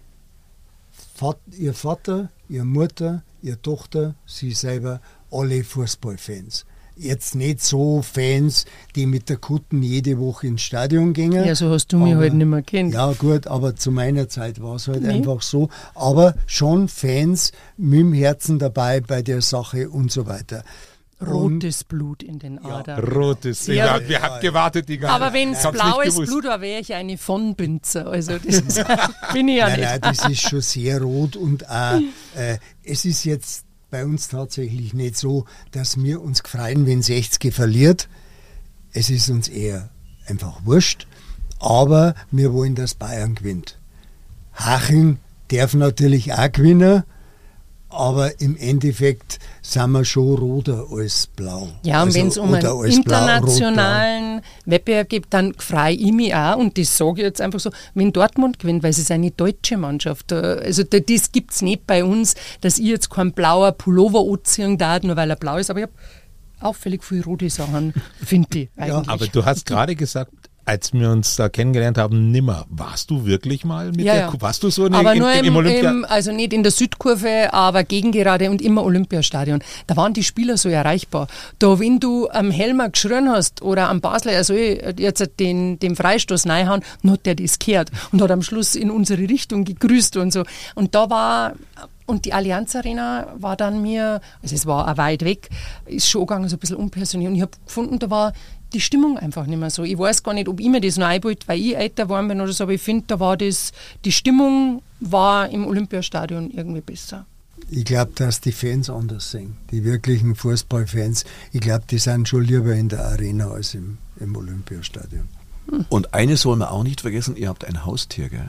[SPEAKER 4] ihr Vater, ihre Mutter, ihre Tochter, sie selber, alle Fußballfans. Jetzt nicht so Fans, die mit der Kutten jede Woche ins Stadion gingen.
[SPEAKER 5] Ja, so hast du mich halt nicht mehr kennt.
[SPEAKER 4] Ja gut, aber zu meiner Zeit war es halt einfach so. Aber schon Fans mit dem Herzen dabei bei der Sache und so weiter.
[SPEAKER 5] Rotes Blut in den Adern.
[SPEAKER 2] Ja, rotes. Ja, wir haben gewartet die ganze Zeit.
[SPEAKER 5] Aber wenn es blaues Blut war, wäre ich eine von Binzer. Also das bin ich ja nicht.
[SPEAKER 4] Nein, das ist schon sehr rot und es ist jetzt bei uns tatsächlich nicht so, dass wir uns freuen, wenn 60 verliert. Es ist uns eher einfach wurscht, aber wir wollen, dass Bayern gewinnt. Haching darf natürlich auch gewinnen, Aber im Endeffekt sind wir schon roter als blau.
[SPEAKER 5] Ja, und
[SPEAKER 4] Also,
[SPEAKER 5] wenn es um
[SPEAKER 4] oder
[SPEAKER 5] einen
[SPEAKER 4] als
[SPEAKER 5] internationalen Wettbewerb geht, dann freue ich mich auch, und das sage ich jetzt einfach so, wenn Dortmund gewinnt, weil es ist eine deutsche Mannschaft. Also das gibt es nicht bei uns, dass ich jetzt kein blauer Pullover anziehen darf, nur weil er blau ist, aber ich habe auffällig viele rote Sachen, finde ich eigentlich.
[SPEAKER 2] Aber du hast gerade gesagt, als wir uns da kennengelernt haben, nimmer. Warst du wirklich mal mit der Kuh? Warst du so
[SPEAKER 5] aber nur
[SPEAKER 2] im Olympia?
[SPEAKER 5] also nicht in der Südkurve, aber gegengerade und immer Olympiastadion. Da waren die Spieler so erreichbar. Da, wenn du am Helmer geschrien hast oder am Basler, also jetzt den Freistoß reinhauen, dann hat der das gehört und hat am Schluss in unsere Richtung gegrüßt und so. Und da war... Und die Allianz Arena war dann also es war auch weit weg, ist schon gegangen, so ein bisschen unpersönlich. Und ich habe gefunden, da war die Stimmung einfach nicht mehr so. Ich weiß gar nicht, ob ich mir das noch einbaut, weil ich älter geworden bin oder so, aber ich finde, die Stimmung war im Olympiastadion irgendwie besser.
[SPEAKER 4] Ich glaube, dass die Fans anders sind. Die wirklichen Fußballfans, ich glaube, die sind schon lieber in der Arena als im Olympiastadion.
[SPEAKER 3] Und eines soll man auch nicht vergessen, ihr habt ein Haustier, gell?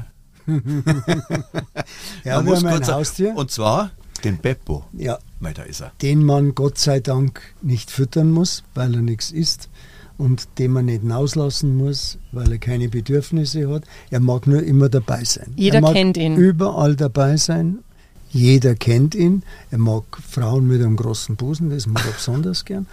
[SPEAKER 4] Ja, wir haben ein Haustier.
[SPEAKER 3] Und zwar den Beppo.
[SPEAKER 4] Ja.
[SPEAKER 3] Weil da ist er.
[SPEAKER 4] Den man Gott sei Dank nicht füttern muss, weil er nichts isst. Und den man nicht rauslassen muss, weil er keine Bedürfnisse hat. Er mag nur immer dabei sein.
[SPEAKER 5] Jeder kennt ihn.
[SPEAKER 4] Überall dabei sein. Jeder kennt ihn. Er mag Frauen mit einem großen Busen, das mag er besonders gern.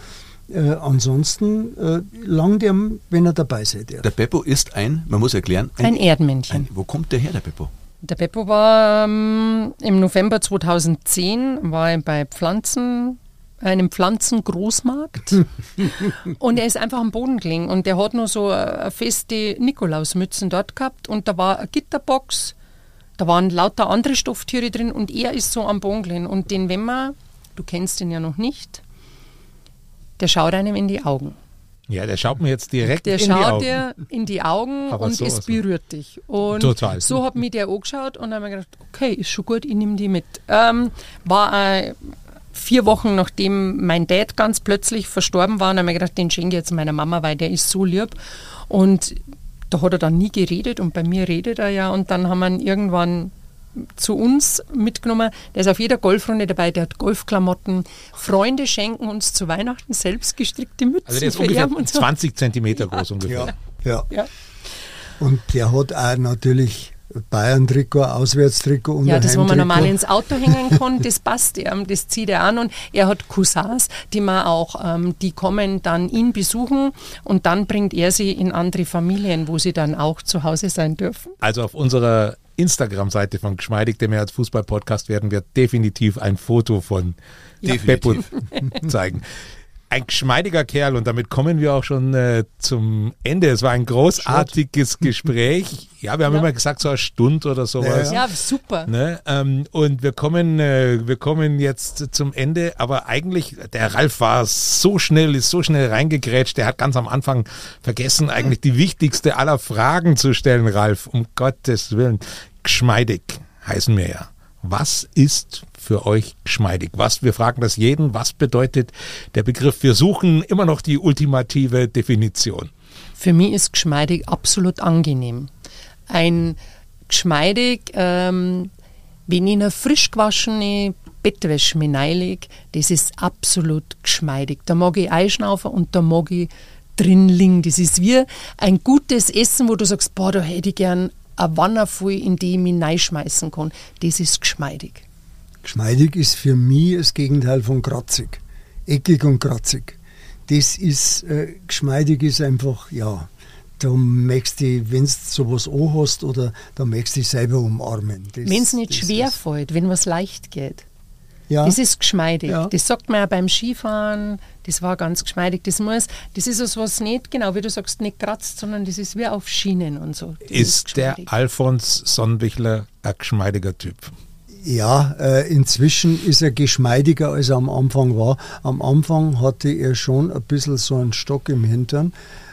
[SPEAKER 4] Ansonsten langt er, wenn er dabei sein darf.
[SPEAKER 3] Der Beppo ist man muss erklären,
[SPEAKER 5] ein Erdmännchen.
[SPEAKER 3] Wo kommt der her, der Beppo?
[SPEAKER 5] Der Beppo war im November 2010 war er bei einem Pflanzengroßmarkt und er ist einfach am Boden gelegen und der hat noch so eine feste Nikolausmützen dort gehabt und da war eine Gitterbox, da waren lauter andere Stofftiere drin und er ist so am Boden gelegen und du kennst ihn ja noch nicht, der schaut einem in die Augen.
[SPEAKER 2] Ja, der schaut mir jetzt direkt in die Augen.
[SPEAKER 5] Der schaut dir in die Augen
[SPEAKER 2] Aber
[SPEAKER 5] und es berührt dich. Und
[SPEAKER 2] total.
[SPEAKER 5] So hat mich der angeschaut und dann habe ich gedacht, okay, ist schon gut, ich nehme die mit. War 4 Wochen, nachdem mein Dad ganz plötzlich verstorben war, und habe ich gedacht, den schenke ich jetzt meiner Mama, weil der ist so lieb. Und da hat er dann nie geredet und bei mir redet er ja und dann haben wir ihn irgendwann zu uns mitgenommen. Der ist auf jeder Golfrunde dabei, der hat Golfklamotten. Freunde schenken uns zu Weihnachten selbst gestrickte Mützen.
[SPEAKER 2] Also der ist ungefähr 20 Zentimeter groß ungefähr.
[SPEAKER 4] Ja. Und der hat auch natürlich Bayern-Trikot, Auswärtstrikot und
[SPEAKER 5] ja, das, wo man
[SPEAKER 4] Heimtrikot.
[SPEAKER 5] normal ins Auto hängen kann, das passt ihm, das zieht er an und er hat Cousins, die kommen dann ihn besuchen und dann bringt er sie in andere Familien, wo sie dann auch zu Hause sein dürfen.
[SPEAKER 2] Also auf unserer Instagram-Seite von Geschmeidig, dem Mehr als Fußball-Podcast, werden wir definitiv ein Foto von Beppo zeigen. Ein geschmeidiger Kerl und damit kommen wir auch schon zum Ende. Es war ein großartiges Gespräch. Ja, wir haben immer gesagt, so eine Stunde oder sowas.
[SPEAKER 5] Ja, super.
[SPEAKER 2] Ne? Und wir kommen jetzt zum Ende, aber eigentlich, der Ralf ist so schnell reingegrätscht, der hat ganz am Anfang vergessen, eigentlich die wichtigste aller Fragen zu stellen, Ralf, um Gottes Willen. Geschmeidig heißen wir ja. Was ist für euch geschmeidig? Wir fragen das jeden, was bedeutet der Begriff? Wir suchen immer noch die ultimative Definition.
[SPEAKER 5] Für mich ist geschmeidig absolut angenehm. Ein geschmeidig, wenn ich eine frisch gewaschene Bettwäsche mir reinlege, das ist absolut geschmeidig. Da mag ich einschnaufen und da mag ich drin liegen. Das ist wie ein gutes Essen, wo du sagst, boah, da hätte ich gern eine Wanne voll, in die ich mich reinschmeißen kann. Das ist geschmeidig.
[SPEAKER 4] Geschmeidig ist für mich das Gegenteil von kratzig. Eckig und kratzig. Das ist, geschmeidig ist einfach, ja, da möchtest du, wenn du sowas anhast, oder da möchtest du dich selber umarmen.
[SPEAKER 5] Wenn es nicht schwer fällt, wenn was leicht geht.
[SPEAKER 4] Ja.
[SPEAKER 5] Das ist geschmeidig.
[SPEAKER 4] Ja.
[SPEAKER 5] Das sagt man ja beim Skifahren, das war ganz geschmeidig. Das ist also was nicht, genau wie du sagst, nicht kratzt, sondern das ist wie auf Schienen und so. Das
[SPEAKER 2] ist der Alfons Sonnenbichler ein geschmeidiger Typ?
[SPEAKER 4] Ja, inzwischen ist er geschmeidiger, als er am Anfang war. Am Anfang hatte er schon ein bisschen so einen Stock im Hintern.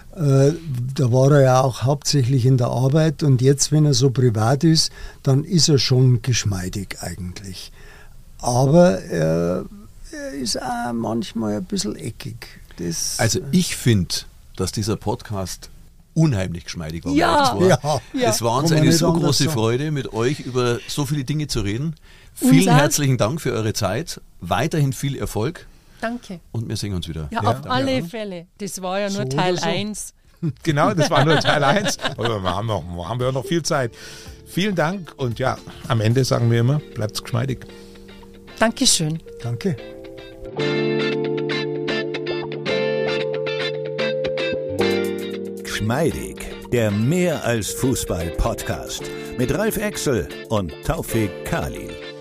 [SPEAKER 4] Da war er ja auch hauptsächlich in der Arbeit und jetzt, wenn er so privat ist, dann ist er schon geschmeidig eigentlich. Aber er ist auch manchmal ein bisschen eckig.
[SPEAKER 3] Also ich finde, dass dieser Podcast unheimlich geschmeidig war.
[SPEAKER 5] Ja.
[SPEAKER 3] Es war uns
[SPEAKER 4] Kann man
[SPEAKER 3] eine
[SPEAKER 4] nicht
[SPEAKER 3] so
[SPEAKER 4] anders
[SPEAKER 3] große
[SPEAKER 4] sagen.
[SPEAKER 3] Freude, mit euch über so viele Dinge zu reden.
[SPEAKER 5] Uns
[SPEAKER 3] Vielen
[SPEAKER 5] auch.
[SPEAKER 3] herzlichen Dank für eure Zeit. Weiterhin viel Erfolg
[SPEAKER 5] Danke.
[SPEAKER 3] und wir sehen uns wieder.
[SPEAKER 5] Ja, auf alle Fälle. Das war ja nur
[SPEAKER 4] So
[SPEAKER 5] Teil
[SPEAKER 4] oder so.
[SPEAKER 5] 1.
[SPEAKER 2] Genau, das war nur Teil 1. Aber haben wir noch viel Zeit. Vielen Dank und ja, am Ende sagen wir immer, bleibt's geschmeidig.
[SPEAKER 5] Dankeschön.
[SPEAKER 4] Danke.
[SPEAKER 1] Geschmeidig, der Mehr als Fußball Podcast mit Ralf Exel und Taufik Kali.